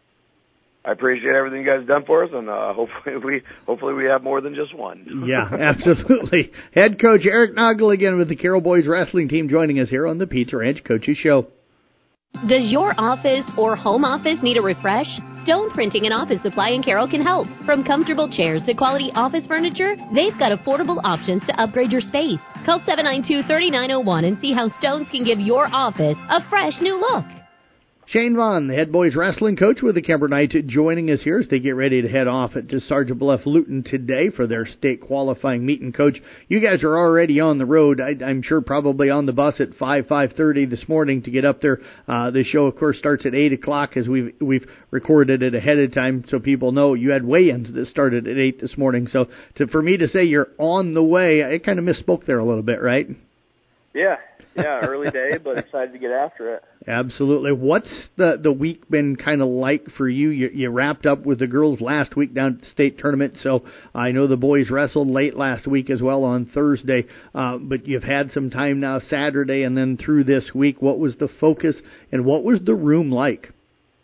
I appreciate everything you guys have done for us, and hopefully we have more than just one. Yeah, absolutely. Head coach Eric Noggle again with the Carroll Boys wrestling team joining us here on the Pizza Ranch Coaches Show. Does your office or home office need a refresh? Stone Printing and Office Supply in Carroll can help. From comfortable chairs to quality office furniture, they've got affordable options to upgrade your space. Call 792-3901 and see how Stones can give your office a fresh new look. Shane Vaughn, the head boys wrestling coach with the Kemper Knights, joining us here as they get ready to head off to Sergeant Bluff Luton today for their state qualifying meet. And Coach, you guys are already on the road. I'm sure probably on the bus at 5:30 this morning to get up there. The show, of course, starts at 8 o'clock as we've recorded it ahead of time so people know. You had weigh-ins that started at 8 this morning. So for me to say you're on the way, I kind of misspoke there a little bit, right? Yeah, early day, but excited to get after it. Absolutely. What's the week been kind of like for you? You wrapped up with the girls last week down at the state tournament, so I know the boys wrestled late last week as well on Thursday, but you've had some time now Saturday and then through this week. What was the focus and what was the room like?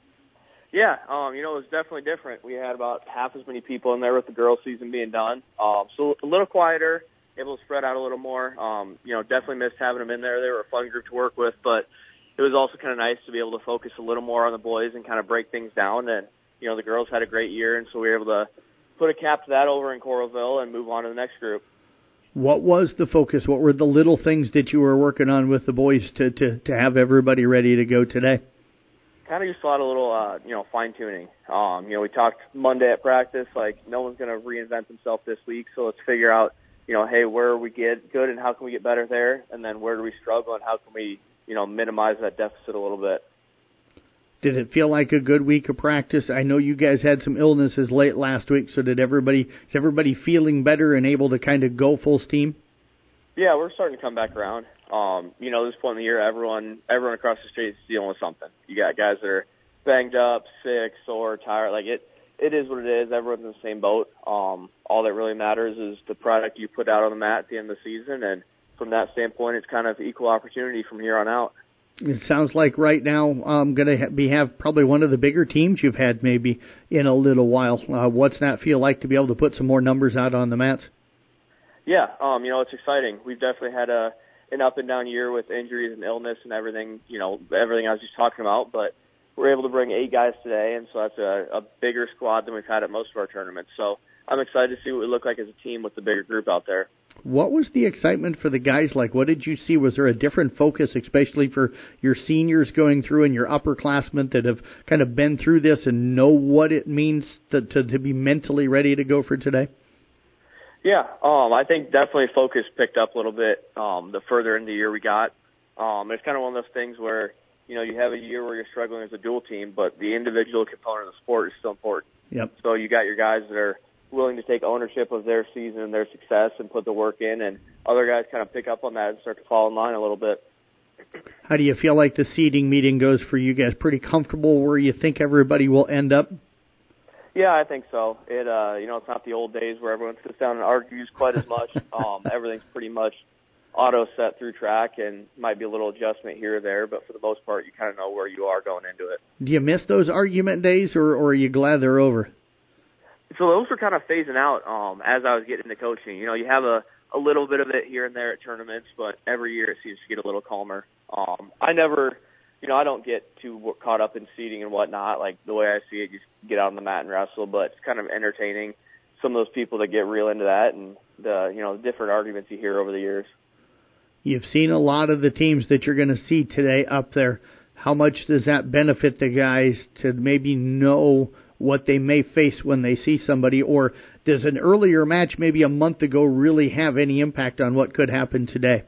Yeah, it was definitely different. We had about half as many people in there with the girls' season being done, so a little quieter, able to spread out a little more. Definitely missed having them in there. They were a fun group to work with, but it was also kind of nice to be able to focus a little more on the boys and kind of break things down. And, the girls had a great year, and so we were able to put a cap to that over in Coralville and move on to the next group. What was the focus? What were the little things that you were working on with the boys to have everybody ready to go today? Kind of just a lot of little, fine-tuning. We talked Monday at practice, like no one's going to reinvent themselves this week, so let's figure out, hey, where we get good and how can we get better there, and then where do we struggle and how can we, minimize that deficit a little bit. Did it feel like a good week of practice? I know you guys had some illnesses late last week, so is everybody feeling better and able to kind of go full steam? Yeah, we're starting to come back around. This point in the year, everyone across the street is dealing with something. You got guys that are banged up, sick, sore, tired. Like it is what it is. Everyone's in the same boat. All that really matters is the product you put out on the mat at the end of the season, and from that standpoint, it's kind of equal opportunity from here on out. It sounds like right now I'm going to have probably one of the bigger teams you've had maybe in a little while. What's that feel like to be able to put some more numbers out on the mats? Yeah, it's exciting. We've definitely had an up and down year with injuries and illness and everything, everything I was just talking about, but we're able to bring 8 guys today, and so that's a bigger squad than we've had at most of our tournaments. So I'm excited to see what we look like as a team with the bigger group out there. What was the excitement for the guys like? What did you see? Was there a different focus, especially for your seniors going through and your upperclassmen that have kind of been through this and know what it means to be mentally ready to go for today? Yeah, I think definitely focus picked up a little bit the further into the year we got. It's kind of one of those things where, you have a year where you're struggling as a dual team, but the individual component of the sport is still important. Yep. So you got your guys that are willing to take ownership of their season and their success and put the work in, and other guys kind of pick up on that and start to fall in line a little bit. How do you feel like the seeding meeting goes for you guys? Pretty comfortable where you think everybody will end up? Yeah, I think so. It's not the old days where everyone sits down and argues quite as much. Everything's pretty much auto set through track, and might be a little adjustment here or there, but for the most part, you kind of know where you are going into it. Do you miss those argument days, or are you glad they're over? So those were kind of phasing out as I was getting into coaching. You have a little bit of it here and there at tournaments, but every year it seems to get a little calmer. I don't get too caught up in seeding and whatnot. Like, the way I see it, just get out on the mat and wrestle, but it's kind of entertaining, some of those people that get real into that, and the different arguments you hear over the years. You've seen a lot of the teams that you're going to see today up there. How much does that benefit the guys to maybe know what they may face when they see somebody, or does an earlier match maybe a month ago really have any impact on what could happen today?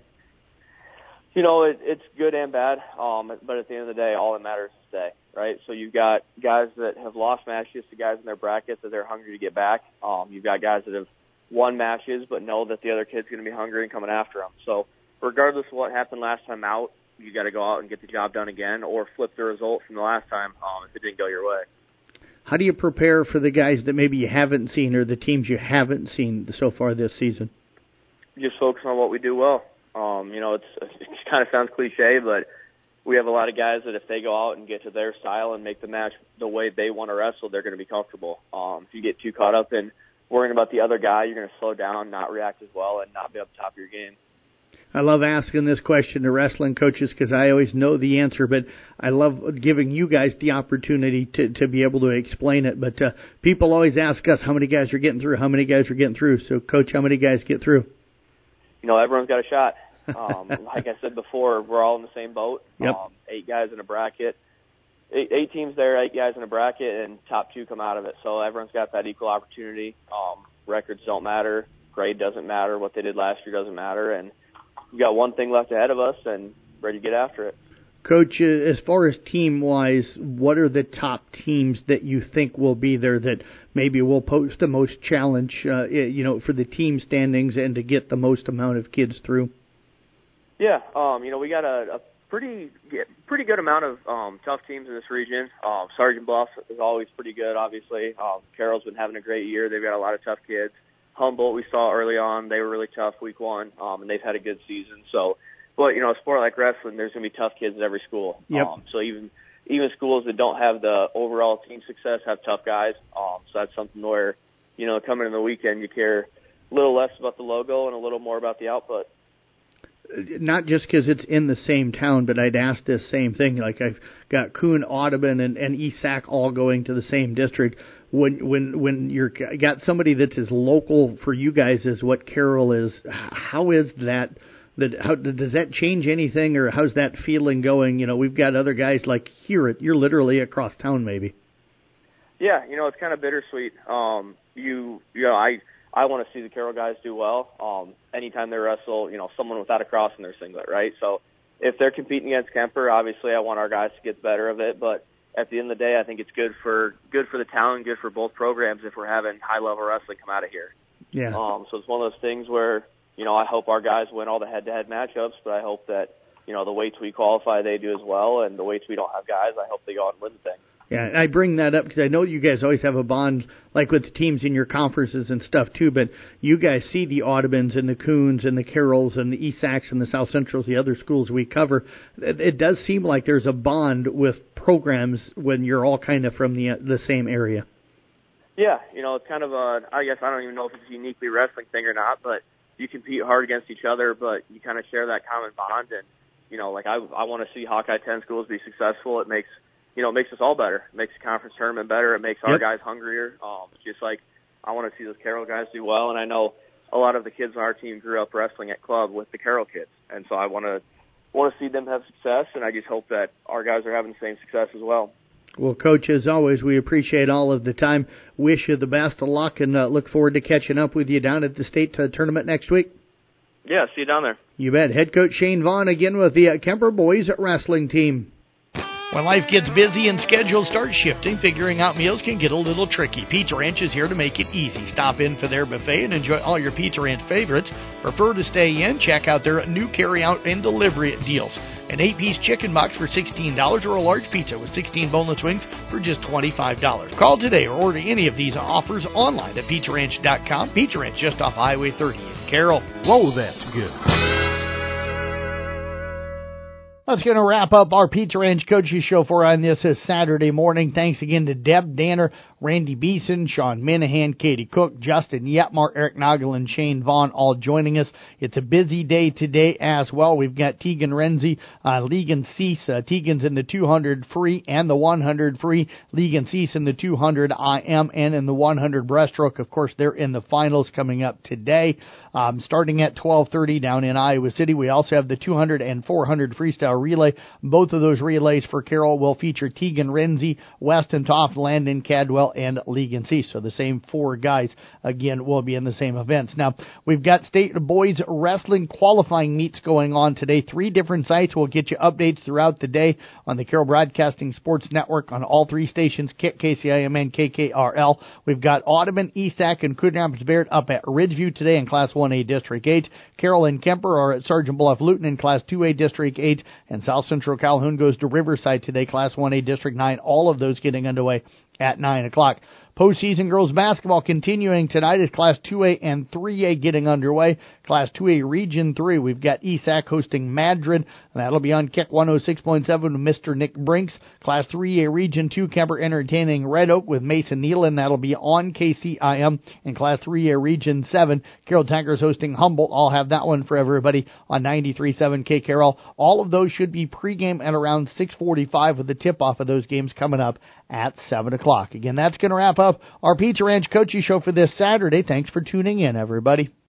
It's good and bad, but at the end of the day, all that matters is today, right? So you've got guys that have lost matches to guys in their bracket that they're hungry to get back. You've got guys that have won matches but know that the other kid's going to be hungry and coming after them. So regardless of what happened last time out, you got to go out and get the job done again, or flip the result from the last time if it didn't go your way. How do you prepare for the guys that maybe you haven't seen, or the teams you haven't seen so far this season? Just focus on what we do well. It kind of sounds cliche, but we have a lot of guys that if they go out and get to their style and make the match the way they want to wrestle, they're going to be comfortable. If you get too caught up in worrying about the other guy, you're going to slow down, not react as well, and not be up top of your game. I love asking this question to wrestling coaches because I always know the answer, but I love giving you guys the opportunity to be able to explain it. But people always ask us how many guys are getting through, how many guys are getting through. So, Coach, how many guys get through? Everyone's got a shot. Like I said before, we're all in the same boat. Yep. 8 guys in a bracket. 8 teams there, 8 guys in a bracket, and top 2 come out of it. So everyone's got that equal opportunity. Records don't matter. Grade doesn't matter. What they did last year doesn't matter. And we got one thing left ahead of us and ready to get after it. Coach, as far as team-wise, what are the top teams that you think will be there that maybe will pose the most challenge, for the team standings and to get the most amount of kids through? Yeah, we got a pretty good amount of tough teams in this region. Sergeant Bluff is always pretty good, obviously. Carroll's been having a great year. They've got a lot of tough kids. Humboldt, we saw early on, they were really tough week 1, and they've had a good season. So, but, a sport like wrestling, there's going to be tough kids at every school. Yep. So even schools that don't have the overall team success have tough guys. So that's something where, coming in the weekend, you care a little less about the logo and a little more about the output. Not just because it's in the same town, but I'd ask this same thing. Like, I've got Coon, Audubon, and ESAC all going to the same district. When you're got somebody that's as local for you guys as what Carroll is, how is that? How does that change anything, or how's that feeling going? We've got other guys like here. You're literally across town, maybe. Yeah, it's kind of bittersweet. I want to see the Carroll guys do well. Anytime they wrestle, someone without a cross in their singlet, right? So if they're competing against Kemper, obviously I want our guys to get the better of it. But at the end of the day, I think it's good for the town and good for both programs if we're having high-level wrestling come out of here. Yeah. So it's one of those things where, I hope our guys win all the head-to-head matchups, but I hope that, the weights we qualify, they do as well, and the weights we don't have guys, I hope they go out and win the thing. Yeah, I bring that up because I know you guys always have a bond, like with the teams in your conferences and stuff too. But you guys see the Audubons and the Coons and the Carrolls and the ESACs and the South Centrals, the other schools we cover. It does seem like there's a bond with programs when you're all kind of from the same area. Yeah, it's kind of I guess I don't even know if it's a uniquely wrestling thing or not, but you compete hard against each other, but you kind of share that common bond. And I want to see Hawkeye 10 schools be successful. It makes us all better. It makes the conference tournament better. It makes our guys hungrier. Just like I want to see those Carroll guys do well. And I know a lot of the kids on our team grew up wrestling at club with the Carroll kids. And so I want to see them have success. And I just hope that our guys are having the same success as well. Well, Coach, as always, we appreciate all of the time. Wish you the best of luck and look forward to catching up with you down at the state tournament next week. Yeah, see you down there. You bet. Head coach Shane Vaughn again with the Kemper boys wrestling team. When life gets busy and schedules start shifting, figuring out meals can get a little tricky. Pizza Ranch is here to make it easy. Stop in for their buffet and enjoy all your Pizza Ranch favorites. Prefer to stay in? Check out their new carry-out and delivery deals. An 8-piece chicken box for $16 or a large pizza with 16 boneless wings for just $25. Call today or order any of these offers online at PizzaRanch.com. Pizza Ranch just off Highway 30 in Carroll. Whoa, that's good. That's going to wrap up our Pizza Ranch Coaches Show for on this Saturday morning. Thanks again to Deb Danner, Randy Beeson, Sean Minahan, Katie Cook, Justin Yetmar, Eric Nagel, and Shane Vaughn all joining us. It's a busy day today as well. We've got Tegan Renzi, Legan Cease. Tegan's in the 200 free and the 100 free. Legan Cease in the 200 IM and in the 100 breaststroke. Of course, they're in the finals coming up today. Starting at 12:30 down in Iowa City. We also have the 200 and 400 freestyle relay. Both of those relays for Carroll will feature Tegan Renzi, Weston Toft, Landon Cadwell, and Legan Cease. So the same four guys, again, will be in the same events. Now, we've got state boys wrestling qualifying meets going on today. 3 different sites will get you updates throughout the day on the Carroll Broadcasting Sports Network on all 3 stations, KCIM and KKRL. We've got Audubon, ESAC, and Coon Rapids Bayard up at Ridgeview today in Class 1A District 8. Carroll and Kemper are at Sergeant Bluff Luton in Class 2A District 8. And South Central Calhoun goes to Riverside today, Class 1A District 9. All of those getting underway at 9 o'clock. Postseason girls basketball continuing tonight as Class 2A and 3A getting underway. Class 2A Region 3, we've got ESAC hosting Madrid. That'll be on Kick 106.7 with Mr. Nick Brinks. Class 3A Region 2, Kemper entertaining Red Oak with Mason Nealon. That'll be on KCIM. In Class 3A Region 7, Carroll Tigers hosting Humboldt. I'll have that one for everybody on 93.7 K Carroll. All of those should be pregame at around 6:45 with the tip-off of those games coming up at 7 o'clock. Again, that's going to wrap up our Pizza Ranch Coaches Show for this Saturday. Thanks for tuning in, everybody.